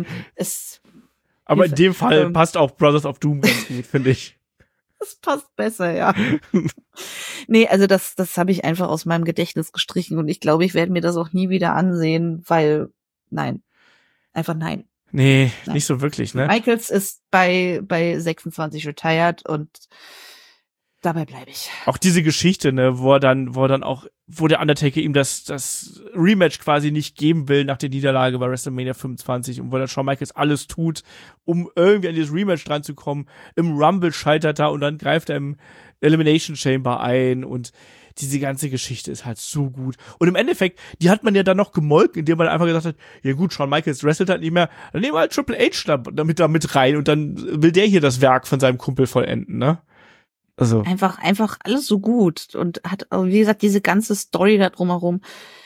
Aber in dem Fall passt auch Brothers of Doom ganz gut, finde ich. Das passt besser, ja. Nee, also das habe ich einfach aus meinem Gedächtnis gestrichen und ich glaube, ich werde mir das auch nie wieder ansehen, weil nein. Einfach nein. Nee, nein. Nicht so wirklich, ne? Michaels ist bei 26 retired und dabei bleibe ich. Auch diese Geschichte, ne, wo der Undertaker ihm das Rematch quasi nicht geben will nach der Niederlage bei WrestleMania 25 und wo dann Shawn Michaels alles tut, um irgendwie an dieses Rematch dran zu kommen. Im Rumble scheitert er und dann greift er im Elimination Chamber ein und diese ganze Geschichte ist halt so gut. Und im Endeffekt, die hat man ja dann noch gemolken, indem man einfach gesagt hat, ja gut, Shawn Michaels wrestelt halt nicht mehr, dann nehmen wir halt Triple H da mit rein und dann will der hier das Werk von seinem Kumpel vollenden, ne? Also. Einfach alles so gut und hat, wie gesagt, diese ganze Story da drumherum,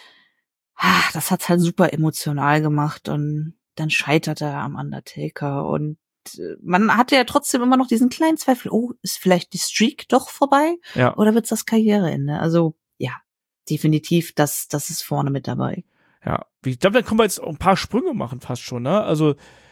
das hat's halt super emotional gemacht und dann scheitert er am Undertaker und man hatte ja trotzdem immer noch diesen kleinen Zweifel, ist vielleicht die Streak doch vorbei? Ja. Oder wird's das Karriereende? Also, ja, definitiv, das ist vorne mit dabei. Ja, ich glaube, da können wir jetzt auch ein paar Sprünge machen fast schon, ne? Also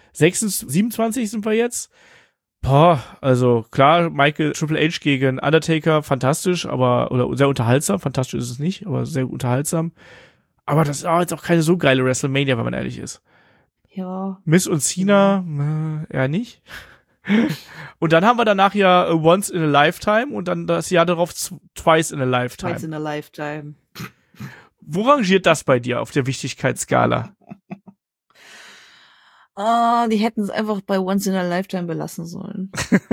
27 sind wir jetzt. Boah, also klar, Triple H gegen Undertaker, fantastisch, oder sehr unterhaltsam. Fantastisch ist es nicht, aber sehr unterhaltsam. Aber das ist jetzt auch keine so geile WrestleMania, wenn man ehrlich ist. Ja. Miz und Cena, eher nicht. Und dann haben wir danach ja Once in a Lifetime und dann das Jahr darauf Twice in a Lifetime. Twice in a Lifetime. Wo rangiert das bei dir auf der Wichtigkeitsskala? Die hätten es einfach bei Once in a Lifetime belassen sollen.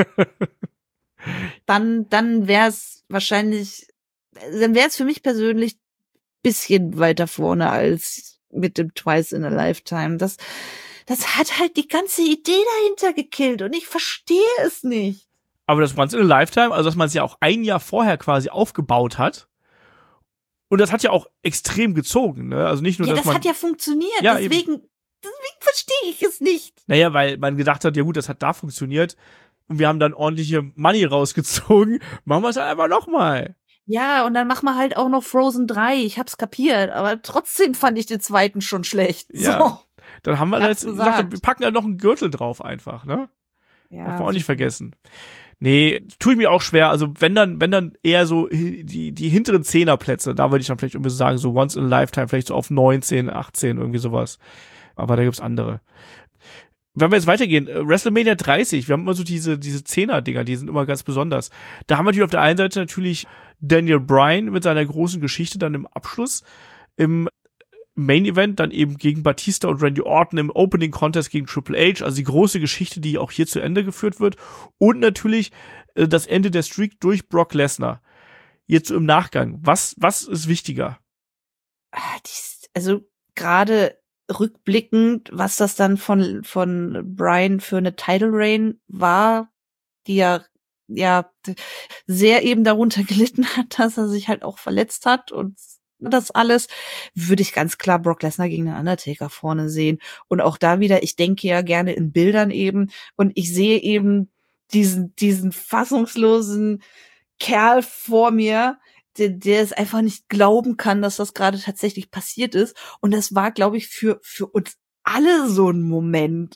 Dann wäre es wahrscheinlich, dann wäre es für mich persönlich bisschen weiter vorne als mit dem Twice in a Lifetime. Das hat halt die ganze Idee dahinter gekillt und ich verstehe es nicht. Aber das Once in a Lifetime, also dass man es ja auch ein Jahr vorher quasi aufgebaut hat. Und das hat ja auch extrem gezogen, ne? Also nicht nur, ja, dass das man. hat ja funktioniert, ja, deswegen verstehe ich es nicht. Naja, weil man gedacht hat, ja gut, das hat da funktioniert und wir haben dann ordentliche Money rausgezogen, machen wir es halt einfach nochmal. Ja, und dann machen wir halt auch noch Frozen 3, ich hab's kapiert, aber trotzdem fand ich den zweiten schon schlecht. Ja, so. Dann haben wir jetzt gesagt, wir packen da noch einen Gürtel drauf einfach, ne? Ja. Darf man auch nicht vergessen. Nee, tue ich mir auch schwer, also wenn dann eher so die hinteren Zehnerplätze, da würde ich dann vielleicht irgendwie sagen, so Once in a Lifetime, vielleicht so auf 19, 18, irgendwie sowas. Aber da gibt's andere. Wenn wir jetzt weitergehen, WrestleMania 30, wir haben immer so diese Zehner-Dinger, die sind immer ganz besonders. Da haben wir natürlich auf der einen Seite natürlich Daniel Bryan mit seiner großen Geschichte dann im Abschluss. Im Main Event dann eben gegen Batista und Randy Orton im Opening Contest gegen Triple H, also die große Geschichte, die auch hier zu Ende geführt wird. Und natürlich das Ende der Streak durch Brock Lesnar. Jetzt im Nachgang. Was ist wichtiger? Also gerade rückblickend, was das dann von Bryan für eine Title Reign war, die ja sehr eben darunter gelitten hat, dass er sich halt auch verletzt hat und das alles, würde ich ganz klar Brock Lesnar gegen den Undertaker vorne sehen. Und auch da wieder, ich denke ja gerne in Bildern eben und ich sehe eben diesen fassungslosen Kerl vor mir, der es einfach nicht glauben kann, dass das gerade tatsächlich passiert ist. Und das war, glaube ich, für uns alle so ein Moment,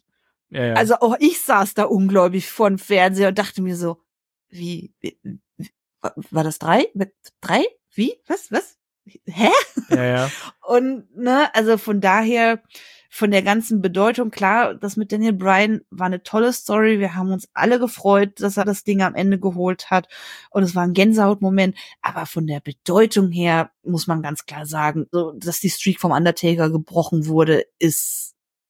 Ja. Also auch ich saß da ungläubig vor dem Fernseher und dachte mir so, wie war das 3? 3? Wie? Was? Hä? Ja. Und, also von daher, von der ganzen Bedeutung, klar, das mit Daniel Bryan war eine tolle Story. Wir haben uns alle gefreut, dass er das Ding am Ende geholt hat. Und es war ein Gänsehautmoment. Aber von der Bedeutung her muss man ganz klar sagen, so, dass die Streak vom Undertaker gebrochen wurde, ist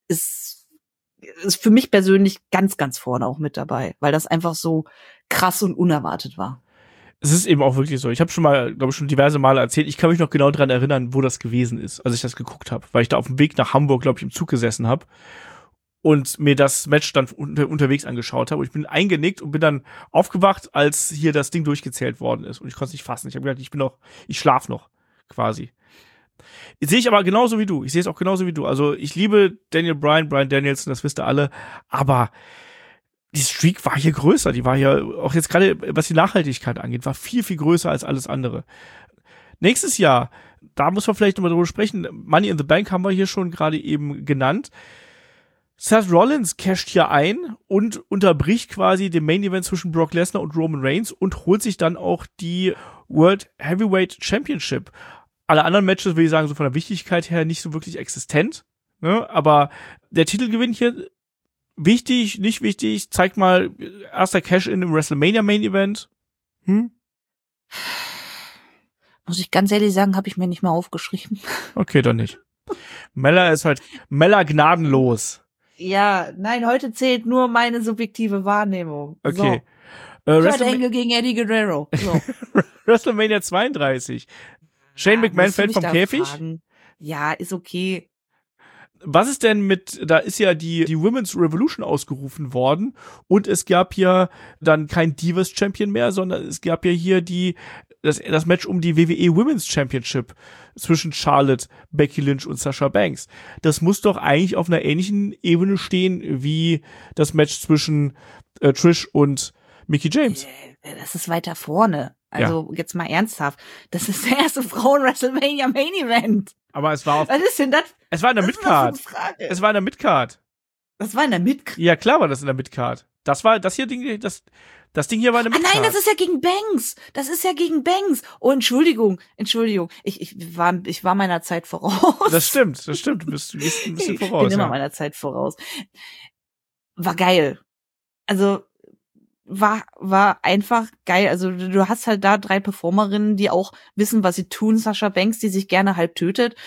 für mich persönlich ganz, ganz vorne auch mit dabei, weil das einfach so krass und unerwartet war. Es ist eben auch wirklich so. Ich habe schon mal, glaube ich, schon diverse Male erzählt, ich kann mich noch genau dran erinnern, wo das gewesen ist, als ich das geguckt habe, weil ich da auf dem Weg nach Hamburg, glaube ich, im Zug gesessen habe und mir das Match dann unterwegs angeschaut habe. Und ich bin eingenickt und bin dann aufgewacht, als hier das Ding durchgezählt worden ist. Und ich konnte es nicht fassen. Ich habe gedacht, ich schlaf noch, quasi. Jetzt sehe ich aber genauso wie du. Ich sehe es auch genauso wie du. Also ich liebe Daniel Bryan, Bryan Danielson, das wisst ihr alle, aber die Streak war hier größer, die war ja auch jetzt gerade, was die Nachhaltigkeit angeht, war viel, viel größer als alles andere. Nächstes Jahr, da muss man vielleicht nochmal drüber sprechen, Money in the Bank haben wir hier schon gerade eben genannt. Seth Rollins casht hier ein und unterbricht quasi den Main Event zwischen Brock Lesnar und Roman Reigns und holt sich dann auch die World Heavyweight Championship. Alle anderen Matches, würde ich sagen, so von der Wichtigkeit her nicht so wirklich existent, ne? Aber der Titelgewinn hier, wichtig, nicht wichtig, zeigt mal erster Cash-In im WrestleMania Main Event. Muss ich ganz ehrlich sagen, habe ich mir nicht mal aufgeschrieben. Okay, dann nicht. Mella ist halt gnadenlos. Ja, nein, heute zählt nur meine subjektive Wahrnehmung. Okay. So. Kurt Angle gegen Eddie Guerrero. So. WrestleMania 32. Shane McMahon fällt vom Käfig. Fragen. Ja, ist okay. Was ist denn da ist ja die Women's Revolution ausgerufen worden und es gab ja dann kein Divas Champion mehr, sondern es gab ja hier das Match um die WWE Women's Championship zwischen Charlotte, Becky Lynch und Sasha Banks. Das muss doch eigentlich auf einer ähnlichen Ebene stehen wie das Match zwischen Trish und Mickie James. Das ist weiter vorne. Also jetzt mal ernsthaft. Das ist der erste Frauen-WrestleMania Main Event. Aber es war was ist denn das? Es war in der Midcard. Es war in der Midcard. Das war in der Midcard? Ja, klar war das in der Midcard. Das Ding hier war in der Midcard. Nein, das ist ja gegen Banks. Oh, Entschuldigung. Ich war meiner Zeit voraus. Das stimmt. Du gehst ein bisschen voraus. Ich bin immer meiner Zeit voraus. War geil. Also, war einfach geil. Also du hast halt da 3 Performerinnen, die auch wissen, was sie tun. Sasha Banks, die sich gerne halb tötet.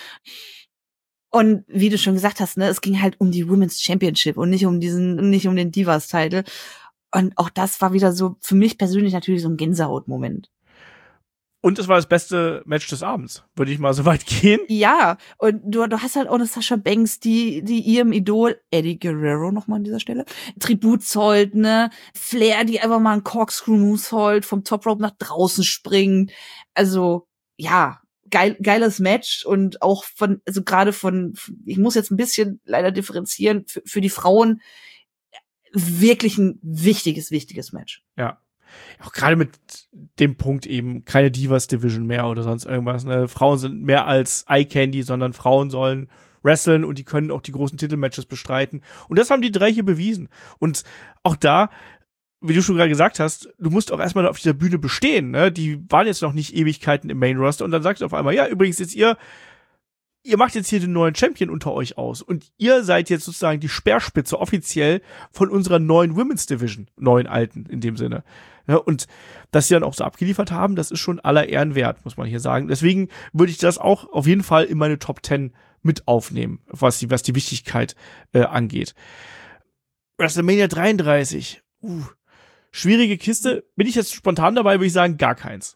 Und wie du schon gesagt hast, ne, es ging halt um die Women's Championship und nicht um den Divas-Title. Und auch das war wieder so für mich persönlich natürlich so ein Gänsehaut-Moment. Und es war das beste Match des Abends, würde ich mal so weit gehen. Ja, und du hast halt auch eine Sasha Banks, die ihrem Idol, Eddie Guerrero nochmal an dieser Stelle, Tribut zollt, ne? Flair, die einfach mal einen Corkscrew-Moonsault vom Top Rope nach draußen springt. Also, ja, geiles Match und auch gerade ich muss jetzt ein bisschen leider differenzieren, für die Frauen wirklich ein wichtiges Match. Ja. Auch gerade mit dem Punkt eben keine Divas-Division mehr oder sonst irgendwas. Ne? Frauen sind mehr als Eye-Candy, sondern Frauen sollen wresteln und die können auch die großen Titelmatches bestreiten. Und das haben die 3 hier bewiesen. Und auch da, wie du schon gerade gesagt hast, du musst auch erstmal auf dieser Bühne bestehen. Ne? Die waren jetzt noch nicht Ewigkeiten im Main-Roster und dann sagst du auf einmal, ja, übrigens jetzt ihr macht jetzt hier den neuen Champion unter euch aus und ihr seid jetzt sozusagen die Speerspitze offiziell von unserer neuen Women's Division, neuen alten in dem Sinne. Ja, und dass sie dann auch so abgeliefert haben, das ist schon aller Ehren wert, muss man hier sagen. Deswegen würde ich das auch auf jeden Fall in meine Top 10 mit aufnehmen, was die Wichtigkeit angeht. WrestleMania 33. Schwierige Kiste. Bin ich jetzt spontan dabei, würde ich sagen, gar keins.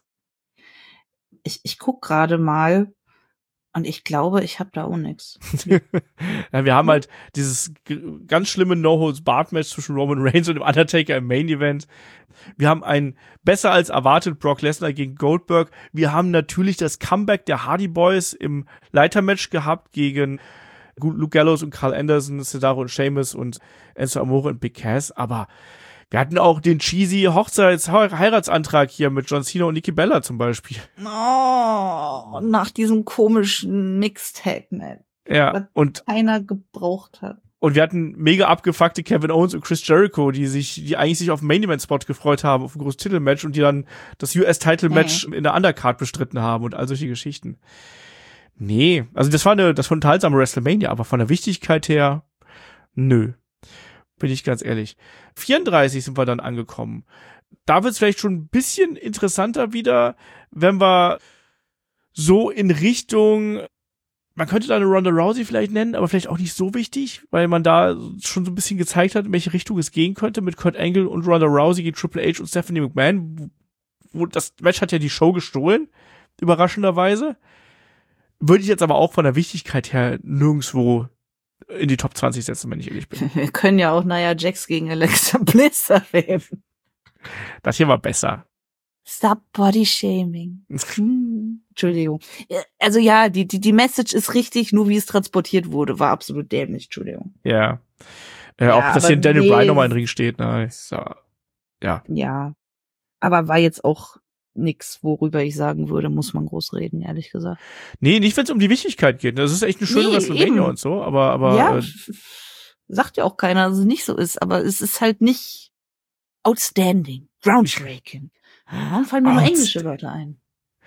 Ich guck gerade mal. Und ich glaube, ich habe da auch nix. Ja, wir haben halt dieses ganz schlimme No-Holds-Barred-Match zwischen Roman Reigns und dem Undertaker im Main-Event. Wir haben ein besser als erwartet Brock Lesnar gegen Goldberg. Wir haben natürlich das Comeback der Hardy Boys im Leitermatch gehabt gegen Luke Gallows und Carl Anderson, Cesaro und Sheamus und Enzo Amore und Big Cass. Aber wir hatten auch den cheesy Heiratsantrag hier mit John Cena und Nikki Bella zum Beispiel. Oh, nach diesem komischen Mixtag, man. Ja, und keiner gebraucht hat. Und wir hatten mega abgefuckte Kevin Owens und Chris Jericho, die eigentlich sich auf den Main-Event-Spot gefreut haben, auf ein großes Titelmatch und die dann das US-Title-Match in der Undercard bestritten haben und all solche Geschichten. Nee, also das war eine unterhaltsame WrestleMania, aber von der Wichtigkeit her, nö. Bin ich ganz ehrlich. 34 sind wir dann angekommen. Da wird's vielleicht schon ein bisschen interessanter wieder, wenn wir so in Richtung, man könnte da eine Ronda Rousey vielleicht nennen, aber vielleicht auch nicht so wichtig, weil man da schon so ein bisschen gezeigt hat, in welche Richtung es gehen könnte mit Kurt Angle und Ronda Rousey gegen Triple H und Stephanie McMahon. Wo das Match hat ja die Show gestohlen, überraschenderweise. Würde ich jetzt aber auch von der Wichtigkeit her nirgendwo in die Top 20 setzen, wenn ich ehrlich bin. Wir können ja auch Nia Jax gegen Alexa Bliss erwähnen. Das hier war besser. Stop Body Shaming. Entschuldigung. Also ja, die Message ist richtig, nur wie es transportiert wurde, war absolut dämlich. Entschuldigung. Ja. Auch, dass hier Daniel Bryan nochmal in den Ring steht. Ne? So. Ja. Ja. Aber war jetzt auch nix, worüber ich sagen würde, muss man groß reden, ehrlich gesagt. Nee, nicht, wenn es um die Wichtigkeit geht. Das ist echt eine schöne WrestleMania und so, aber ja, sagt ja auch keiner, dass es nicht so ist, aber es ist halt nicht outstanding, groundbreaking. Warum fallen mir nur englische Wörter ein?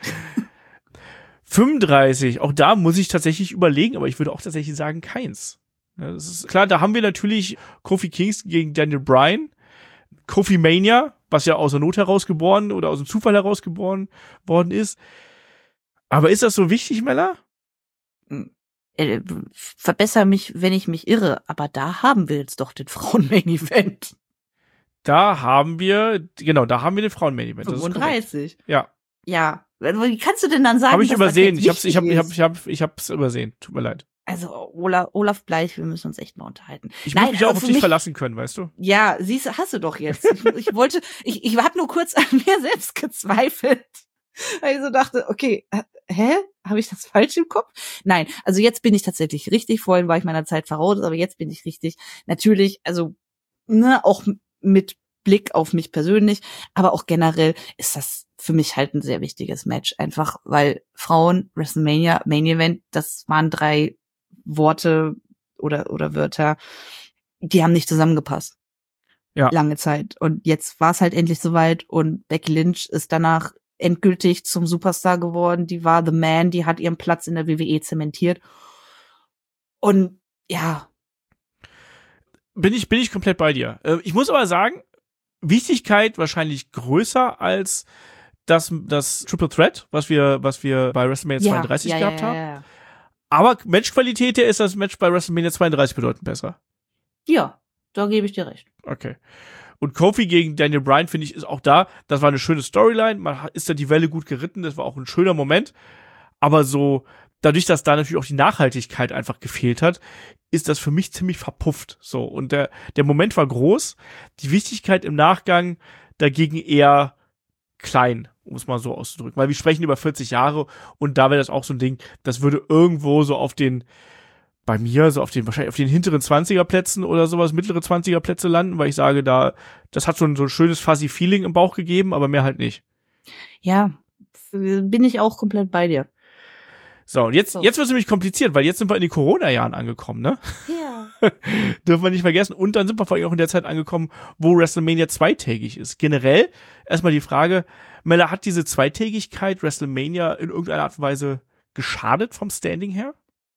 35, auch da muss ich tatsächlich überlegen, aber ich würde auch tatsächlich sagen, keins. Ja, das ist klar, da haben wir natürlich Kofi Kingston gegen Daniel Bryan, Kofi Mania, was ja aus der Not herausgeboren oder aus dem Zufall herausgeboren worden ist. Aber ist das so wichtig, Mella? Verbessere mich, wenn ich mich irre, aber da haben wir jetzt doch den Frauen-Main-Event. Da haben wir den Frauen-Main-Event. 35. Ja. Ja. Wie kannst du denn dann sagen, habe ich dass übersehen. Das Ich hab's übersehen. Tut mir leid. Also Olaf Bleich, wir müssen uns echt mal unterhalten. Ich muss mich auch auf dich verlassen können, weißt du? Ja, hast du doch jetzt. Ich habe nur kurz an mir selbst gezweifelt. Weil ich so dachte, okay, habe ich das falsch im Kopf? Nein, also jetzt bin ich tatsächlich richtig. Vorhin war ich meiner Zeit voraus, aber jetzt bin ich richtig. Natürlich, also auch mit Blick auf mich persönlich, aber auch generell ist das für mich halt ein sehr wichtiges Match. Einfach, weil Frauen, WrestleMania, Main Event, das waren 3 Worte oder Wörter, die haben nicht zusammengepasst. Ja. Lange Zeit. Und jetzt war es halt endlich soweit und Becky Lynch ist danach endgültig zum Superstar geworden. Die war the man, die hat ihren Platz in der WWE zementiert. Und ja. Bin ich komplett bei dir. Ich muss aber sagen, Wichtigkeit wahrscheinlich größer als das Triple Threat, was wir bei WrestleMania 32 gehabt haben. Ja. Aber Matchqualität ist das Match bei WrestleMania 32 bedeutend besser. Ja, da gebe ich dir recht. Okay. Und Kofi gegen Daniel Bryan, finde ich, ist auch da. Das war eine schöne Storyline. Man ist da die Welle gut geritten. Das war auch ein schöner Moment. Aber so, dadurch, dass da natürlich auch die Nachhaltigkeit einfach gefehlt hat, ist das für mich ziemlich verpufft. So. Und der Moment war groß. Die Wichtigkeit im Nachgang dagegen eher klein, um es mal so auszudrücken. Weil wir sprechen über 40 Jahre und da wäre das auch so ein Ding, das würde irgendwo so wahrscheinlich auf den hinteren 20er Plätzen oder sowas, mittlere 20er Plätze landen, weil ich sage, das hat schon so ein schönes fuzzy Feeling im Bauch gegeben, aber mehr halt nicht. Ja, bin ich auch komplett bei dir. So, und jetzt wird es nämlich kompliziert, weil jetzt sind wir in den Corona-Jahren angekommen, ne? Ja. Dürfen wir nicht vergessen. Und dann sind wir vor allem auch in der Zeit angekommen, wo WrestleMania zweitägig ist. Generell erstmal die Frage, Mella, hat diese Zweitägigkeit WrestleMania in irgendeiner Art und Weise geschadet vom Standing her?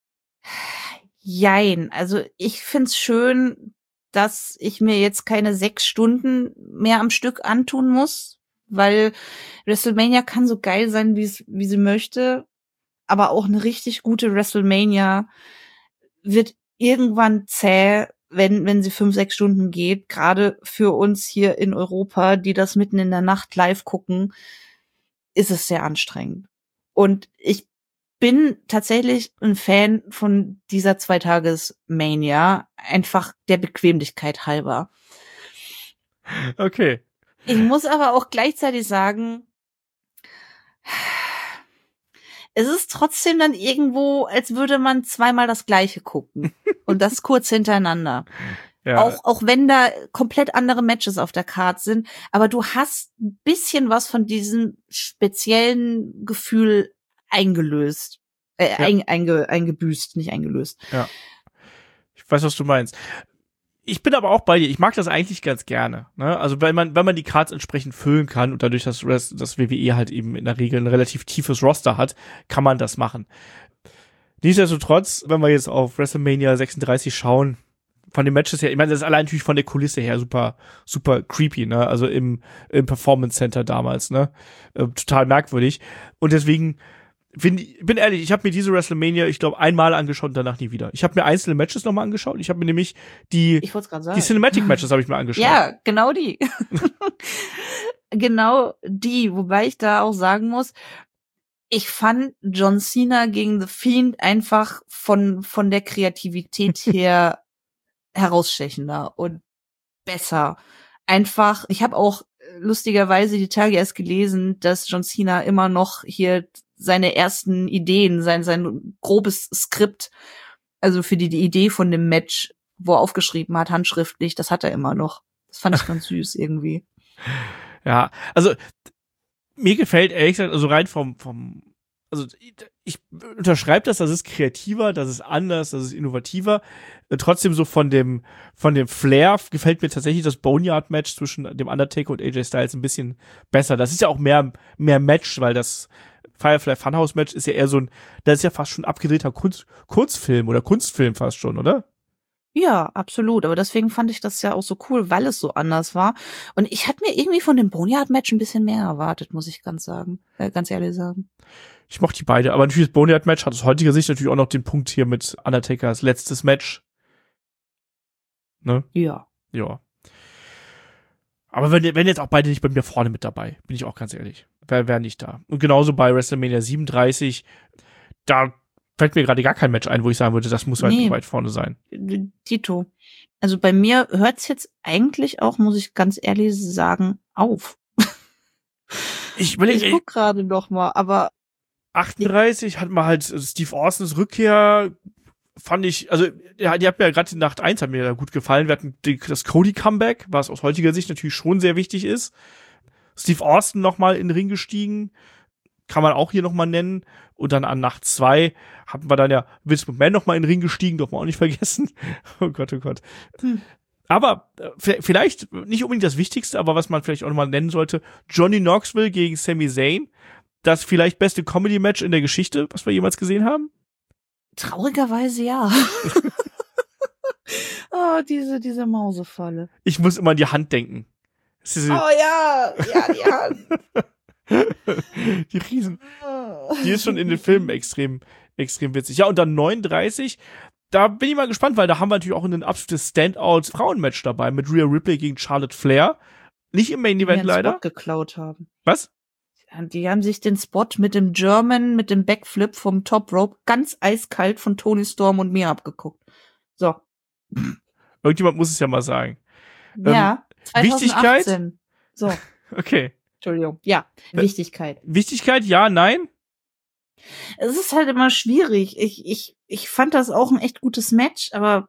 Jein. Also ich find's schön, dass ich mir jetzt keine 6 Stunden mehr am Stück antun muss, weil WrestleMania kann so geil sein, wie sie möchte. Aber auch eine richtig gute WrestleMania wird irgendwann zäh, wenn sie 5-6 Stunden geht. Gerade für uns hier in Europa, die das mitten in der Nacht live gucken, ist es sehr anstrengend. Und ich bin tatsächlich ein Fan von dieser 2-Tages-Mania, einfach der Bequemlichkeit halber. Okay. Ich muss aber auch gleichzeitig sagen, es ist trotzdem dann irgendwo, als würde man zweimal das Gleiche gucken. Und das kurz hintereinander. Ja. Auch wenn da komplett andere Matches auf der Card sind. Aber du hast ein bisschen was von diesem speziellen Gefühl eingelöst. Eingebüßt, nicht eingelöst. Ja. Ich weiß, was du meinst. Ich bin aber auch bei dir. Ich mag das eigentlich ganz gerne. Ne? Also wenn man die Cards entsprechend füllen kann und dadurch, dass WWE halt eben in der Regel ein relativ tiefes Roster hat, kann man das machen. Nichtsdestotrotz, wenn wir jetzt auf WrestleMania 36 schauen, von den Matches her, ich meine, das ist allein natürlich von der Kulisse her super, super creepy, ne? Also im Performance Center damals, ne? Total merkwürdig. Und deswegen bin ehrlich, ich habe mir diese WrestleMania, ich glaube, einmal angeschaut und danach nie wieder. Ich habe mir einzelne Matches nochmal angeschaut. Ich habe mir nämlich ich wollte es gerade sagen, die Cinematic Matches habe ich mir angeschaut. Ja, genau die. Genau die. Wobei ich da auch sagen muss, ich fand John Cena gegen The Fiend einfach von der Kreativität her herausstechender und besser. Einfach, ich habe auch lustigerweise die Tage erst gelesen, dass John Cena immer noch hier seine ersten Ideen, sein grobes Skript, also für die Idee von dem Match, wo er aufgeschrieben hat, handschriftlich, das hat er immer noch. Das fand ich ganz süß irgendwie. Ja, also mir gefällt ehrlich gesagt, also rein also ich unterschreibe das ist kreativer, das ist anders, das ist innovativer. Trotzdem so von dem Flair gefällt mir tatsächlich das Boneyard-Match zwischen dem Undertaker und AJ Styles ein bisschen besser. Das ist ja auch mehr Match, weil das Firefly Funhouse-Match ist ja eher das ist ja fast schon abgedrehter Kurzfilm oder Kunstfilm fast schon, oder? Ja, absolut. Aber deswegen fand ich das ja auch so cool, weil es so anders war. Und ich hatte mir irgendwie von dem Boneyard-Match ein bisschen mehr erwartet, muss ich ganz ehrlich sagen. Ich mochte die beide, aber natürlich das Boneyard-Match hat aus heutiger Sicht natürlich auch noch den Punkt hier mit Undertakers letztes Match. Ne? Ja. Ja. Aber wenn jetzt auch beide nicht bei mir vorne mit dabei, bin ich auch ganz ehrlich. Wär nicht da. Und genauso bei WrestleMania 37, da fällt mir gerade gar kein Match ein, wo ich sagen würde, das muss halt weit vorne sein. Tito. Also bei mir hört's jetzt eigentlich auch, muss ich ganz ehrlich sagen, auf. Ich guck gerade noch mal, aber 38 hat man halt Steve Austins Rückkehr, fand ich, also die hat mir ja gerade die Nacht 1 hat mir da gut gefallen. Wir hatten das Cody-Comeback, was aus heutiger Sicht natürlich schon sehr wichtig ist. Steve Austin nochmal in den Ring gestiegen, kann man auch hier nochmal nennen. Und dann an Nacht 2 hatten wir dann ja Vince McMahon nochmal in den Ring gestiegen, darf man auch nicht vergessen. Oh Gott, oh Gott. Aber vielleicht nicht unbedingt das Wichtigste, aber was man vielleicht auch nochmal nennen sollte, Johnny Knoxville gegen Sami Zayn. Das vielleicht beste Comedy-Match in der Geschichte, was wir jemals gesehen haben? Traurigerweise ja. Oh, diese Mausefalle. Ich muss immer an die Hand denken. Oh ja, die Hand. Die Riesen. Die ist schon in den Filmen extrem witzig. Ja, und dann 39, da bin ich mal gespannt, weil da haben wir natürlich auch ein absolutes Standout-Frauenmatch dabei mit Rhea Ripley gegen Charlotte Flair. Nicht im Main-Event leider. Spot geklaut haben. Was? Die haben sich den Spot mit dem Backflip vom Top Rope ganz eiskalt von Toni Storm und mir abgeguckt. So. Irgendjemand muss es ja mal sagen. Ja, 2018. Wichtigkeit? So. Okay. Entschuldigung. Ja, Wichtigkeit. Wichtigkeit, ja, nein? Es ist halt immer schwierig. Ich fand das auch ein echt gutes Match, aber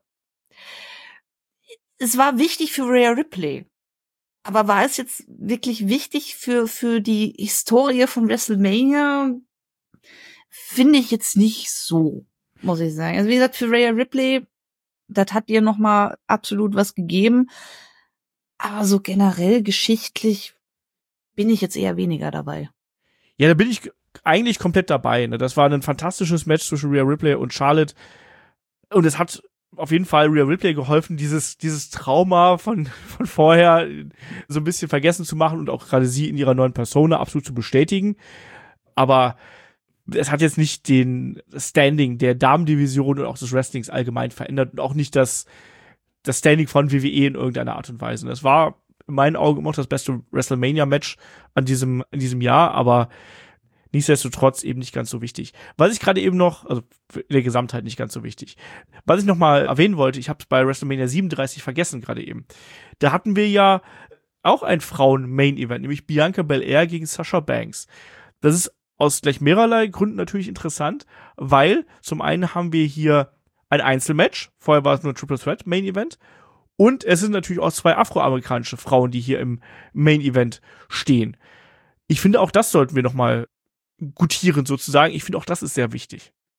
es war wichtig für Rhea Ripley. Aber war es jetzt wirklich wichtig für die Historie von WrestleMania? Finde ich jetzt nicht so, muss ich sagen. Also wie gesagt, für Rhea Ripley, das hat ihr nochmal absolut was gegeben. Aber so generell geschichtlich bin ich jetzt eher weniger dabei. Ja, da bin ich eigentlich komplett dabei. Ne? Das war ein fantastisches Match zwischen Rhea Ripley und Charlotte. Und es hat auf jeden Fall Rhea Ripley geholfen, dieses Trauma von vorher so ein bisschen vergessen zu machen und auch gerade sie in ihrer neuen Persona absolut zu bestätigen. Aber es hat jetzt nicht den Standing der Damendivision und auch des Wrestlings allgemein verändert und auch nicht das Standing von WWE in irgendeiner Art und Weise. Das war in meinen Augen immer noch das beste WrestleMania-Match in diesem Jahr, aber nichtsdestotrotz eben nicht ganz so wichtig. Was ich gerade eben noch, also in der Gesamtheit nicht ganz so wichtig, was ich noch mal erwähnen wollte, ich habe es bei WrestleMania 37 vergessen gerade eben. Da hatten wir ja auch ein Frauen-Main-Event, nämlich Bianca Belair gegen Sasha Banks. Das ist aus gleich mehrerlei Gründen natürlich interessant, weil zum einen haben wir hier ein Einzelmatch, vorher war es nur ein Triple Threat Main-Event, und es sind natürlich auch 2 afroamerikanische Frauen, die hier im Main-Event stehen. Ich finde, auch das sollten wir noch mal gutieren sozusagen. Ich finde, auch das ist sehr wichtig.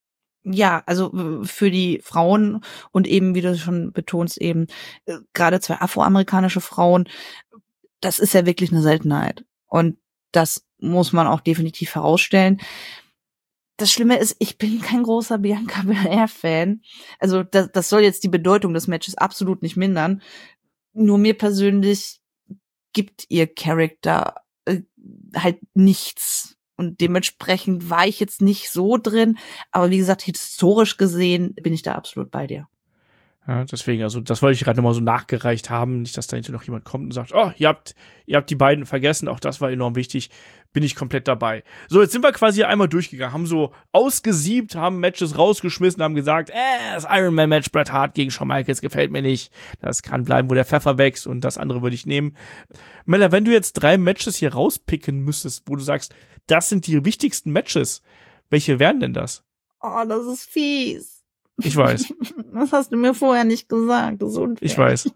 Ja, also für die Frauen und eben, wie du schon betonst, eben gerade 2 afroamerikanische Frauen, das ist ja wirklich eine Seltenheit. Und das muss man auch definitiv herausstellen. Das Schlimme ist, ich bin kein großer Bianca Belair-Fan. Also das soll jetzt die Bedeutung des Matches absolut nicht mindern. Nur mir persönlich gibt ihr Charakter halt nichts. Und dementsprechend war ich jetzt nicht so drin. Aber wie gesagt, historisch gesehen bin ich da absolut bei dir. Ja, deswegen, also das wollte ich gerade nochmal so nachgereicht haben, nicht, dass da hinter noch jemand kommt und sagt, oh, ihr habt die beiden vergessen, auch das war enorm wichtig, bin ich komplett dabei. So, jetzt sind wir quasi einmal durchgegangen, haben so ausgesiebt, haben Matches rausgeschmissen, haben gesagt, das Iron Man Match Bret Hart gegen Shawn Michaels gefällt mir nicht, das kann bleiben, wo der Pfeffer wächst und das andere würde ich nehmen. Mella, wenn du jetzt 3 Matches hier rauspicken müsstest, wo du sagst, das sind die wichtigsten Matches, welche wären denn das? Oh, das ist fies. Ich weiß. Das hast du mir vorher nicht gesagt. Das ist unfair. Ich weiß.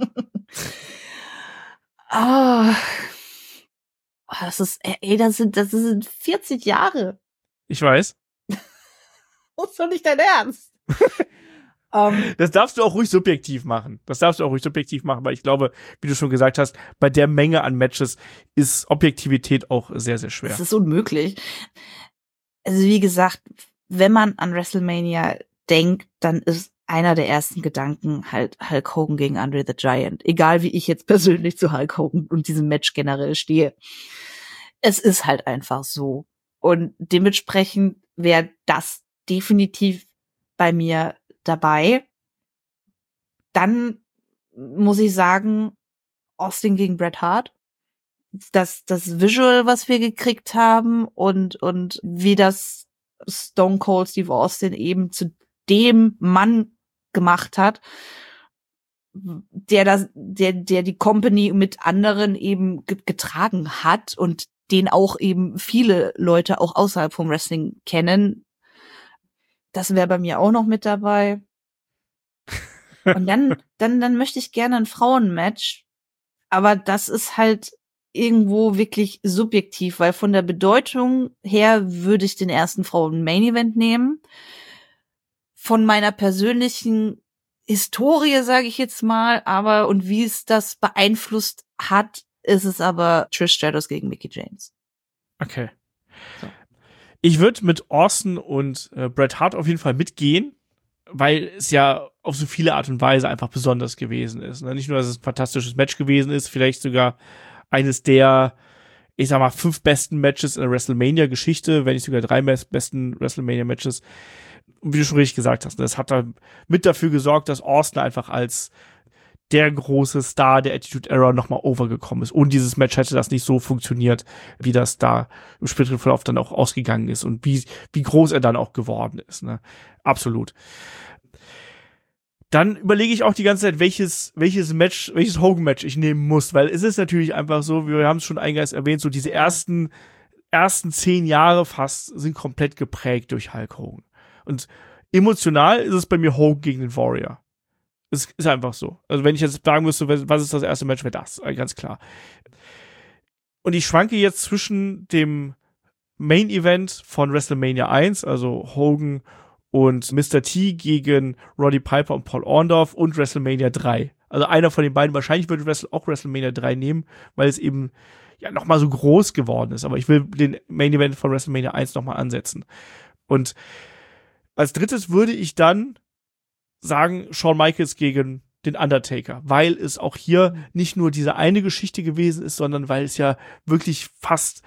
Das sind 40 Jahre. Ich weiß. Das ist doch nicht dein Ernst. Das darfst du auch ruhig subjektiv machen. Weil ich glaube, wie du schon gesagt hast, bei der Menge an Matches ist Objektivität auch sehr, sehr schwer. Das ist unmöglich. Also wie gesagt, wenn man an WrestleMania denkt, dann ist einer der ersten Gedanken halt Hulk Hogan gegen Andre the Giant. Egal wie ich jetzt persönlich zu Hulk Hogan und diesem Match generell stehe. Es ist halt einfach so. Und dementsprechend wäre das definitiv bei mir dabei. Dann muss ich sagen, Austin gegen Bret Hart. Das Visual, was wir gekriegt haben und wie das Stone Cold Steve Austin eben zu dem Mann gemacht hat, der die Company mit anderen eben getragen hat und den auch eben viele Leute auch außerhalb vom Wrestling kennen. Das wäre bei mir auch noch mit dabei. Und dann möchte ich gerne ein Frauenmatch, aber das ist halt irgendwo wirklich subjektiv, weil von der Bedeutung her würde ich den ersten Frauen-Main-Event nehmen. Von meiner persönlichen Historie, sage ich jetzt mal, aber und wie es das beeinflusst hat, ist es aber Trish Stratus gegen Mickie James. Okay. So. Ich würde mit Austin und Bret Hart auf jeden Fall mitgehen, weil es ja auf so viele Art und Weise einfach besonders gewesen ist. Ne? Nicht nur, dass es ein fantastisches Match gewesen ist, vielleicht sogar eines der, ich sag mal, 5 besten Matches in der WrestleMania-Geschichte, wenn nicht sogar 3 besten WrestleMania-Matches. Und wie du schon richtig gesagt hast, das hat da mit dafür gesorgt, dass Austin einfach als der große Star der Attitude Era nochmal overgekommen ist. Ohne dieses Match hätte das nicht so funktioniert, wie das da im späteren Verlauf dann auch ausgegangen ist und wie groß er dann auch geworden ist. Ne? Absolut. Dann überlege ich auch die ganze Zeit, welches Hogan-Match ich nehmen muss, weil es ist natürlich einfach so, wir haben es schon eingangs erwähnt, so diese ersten 10 Jahre fast sind komplett geprägt durch Hulk Hogan. Und emotional ist es bei mir Hogan gegen den Warrior. Es ist einfach so. Also wenn ich jetzt sagen müsste, was ist das erste Match, wäre das, ganz klar. Und ich schwanke jetzt zwischen dem Main Event von WrestleMania 1, also Hogan und Mr. T gegen Roddy Piper und Paul Orndorff und WrestleMania 3. Also einer von den beiden, wahrscheinlich würde auch WrestleMania 3 nehmen, weil es eben ja nochmal so groß geworden ist. Aber ich will den Main Event von WrestleMania 1 nochmal ansetzen. Und als drittes würde ich dann sagen, Shawn Michaels gegen den Undertaker, weil es auch hier nicht nur diese eine Geschichte gewesen ist, sondern weil es ja wirklich fast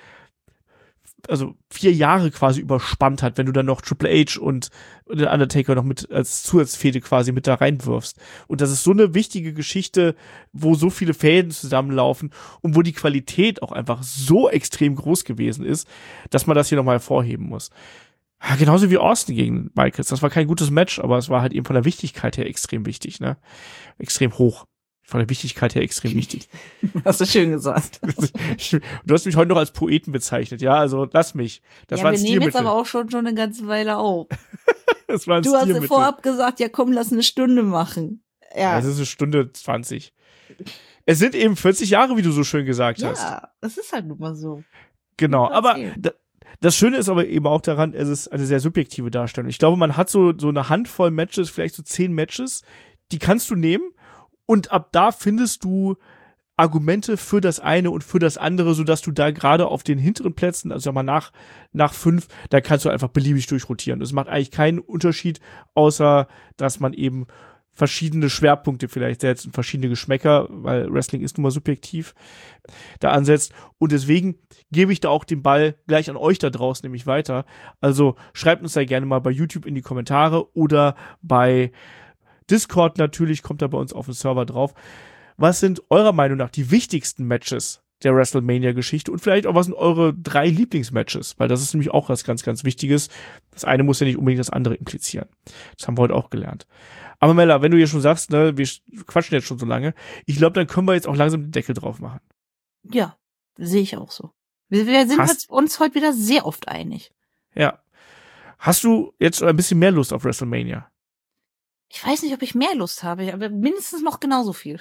4 Jahre quasi überspannt hat, wenn du dann noch Triple H und den Undertaker noch mit als Zusatzfehde quasi mit da reinwirfst. Und das ist so eine wichtige Geschichte, wo so viele Fäden zusammenlaufen und wo die Qualität auch einfach so extrem groß gewesen ist, dass man das hier nochmal hervorheben muss. Ja, genauso wie Austin gegen Michaels. Das war kein gutes Match, aber es war halt eben von der Wichtigkeit her extrem wichtig, ne? Extrem hoch. Von der Wichtigkeit her extrem wichtig. Hast du schön gesagt. Du hast mich heute noch als Poeten bezeichnet, ja? Also lass mich. Das war ein Stilmittel. Wir nehmen jetzt aber auch schon eine ganze Weile auf. Das war ein Du Stilmittel. hast ja vorab gesagt, ja komm, lass eine Stunde machen. Ja. Es ist 1 Stunde 20. Es sind eben 40 Jahre, wie du so schön gesagt hast. Ja, das ist halt nun mal so. Genau, aber Das Schöne ist aber eben auch daran, es ist eine sehr subjektive Darstellung. Ich glaube, man hat so eine Handvoll Matches, vielleicht so 10 Matches, die kannst du nehmen und ab da findest du Argumente für das eine und für das andere, sodass du da gerade auf den hinteren Plätzen, also sag mal nach 5, da kannst du einfach beliebig durchrotieren. Das macht eigentlich keinen Unterschied, außer dass man eben verschiedene Schwerpunkte vielleicht setzt und verschiedene Geschmäcker, weil Wrestling ist nun mal subjektiv, da ansetzt. Und deswegen gebe ich da auch den Ball gleich an euch da draußen nämlich weiter. Also schreibt uns da gerne mal bei YouTube in die Kommentare oder bei Discord natürlich, kommt da bei uns auf den Server drauf. Was sind eurer Meinung nach die wichtigsten Matches der WrestleMania-Geschichte und vielleicht auch was sind eure 3 Lieblingsmatches? Weil das ist nämlich auch was ganz, ganz Wichtiges. Das eine muss ja nicht unbedingt das andere implizieren. Das haben wir heute auch gelernt. Aber Mella, wenn du hier schon sagst, ne, wir quatschen jetzt schon so lange, ich glaube, dann können wir jetzt auch langsam den Deckel drauf machen. Ja, sehe ich auch so. Wir sind uns heute wieder sehr oft einig. Ja. Hast du jetzt ein bisschen mehr Lust auf WrestleMania? Ich weiß nicht, ob ich mehr Lust habe, aber mindestens noch genauso viel.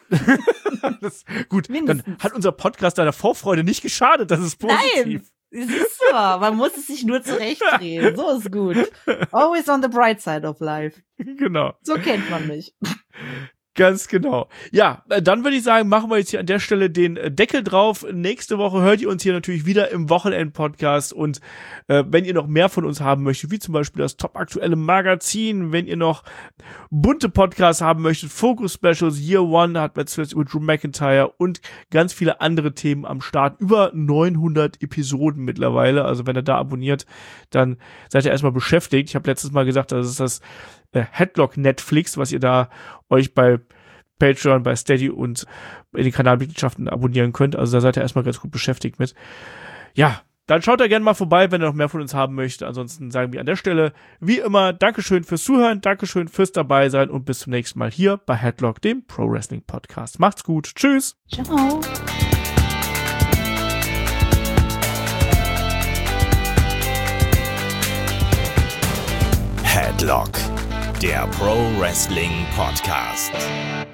Gut, mindestens. Dann hat unser Podcast deiner Vorfreude nicht geschadet, das ist positiv. Nein, siehst du mal, man muss es sich nur zurechtdrehen. So ist gut. Always on the bright side of life. Genau. So kennt man mich. Ganz genau. Ja, dann würde ich sagen, machen wir jetzt hier an der Stelle den Deckel drauf. Nächste Woche hört ihr uns hier natürlich wieder im Wochenend-Podcast und wenn ihr noch mehr von uns haben möchtet, wie zum Beispiel das top-aktuelle Magazin, wenn ihr noch bunte Podcasts haben möchtet, Focus-Specials, Year One hat man zuletzt über Drew McIntyre und ganz viele andere Themen am Start. Über 900 Episoden mittlerweile, also wenn ihr da abonniert, dann seid ihr erstmal beschäftigt. Ich habe letztes Mal gesagt, das ist das Headlock Netflix, was ihr da euch bei Patreon, bei Steady und in den Kanalmitgliedschaften abonnieren könnt. Also da seid ihr erstmal ganz gut beschäftigt mit. Ja, dann schaut da gerne mal vorbei, wenn ihr noch mehr von uns haben möchtet. Ansonsten sagen wir an der Stelle, wie immer, Dankeschön fürs Zuhören, Dankeschön fürs dabei sein und bis zum nächsten Mal hier bei Headlock, dem Pro Wrestling Podcast. Macht's gut. Tschüss. Ciao. Headlock, der Pro Wrestling Podcast.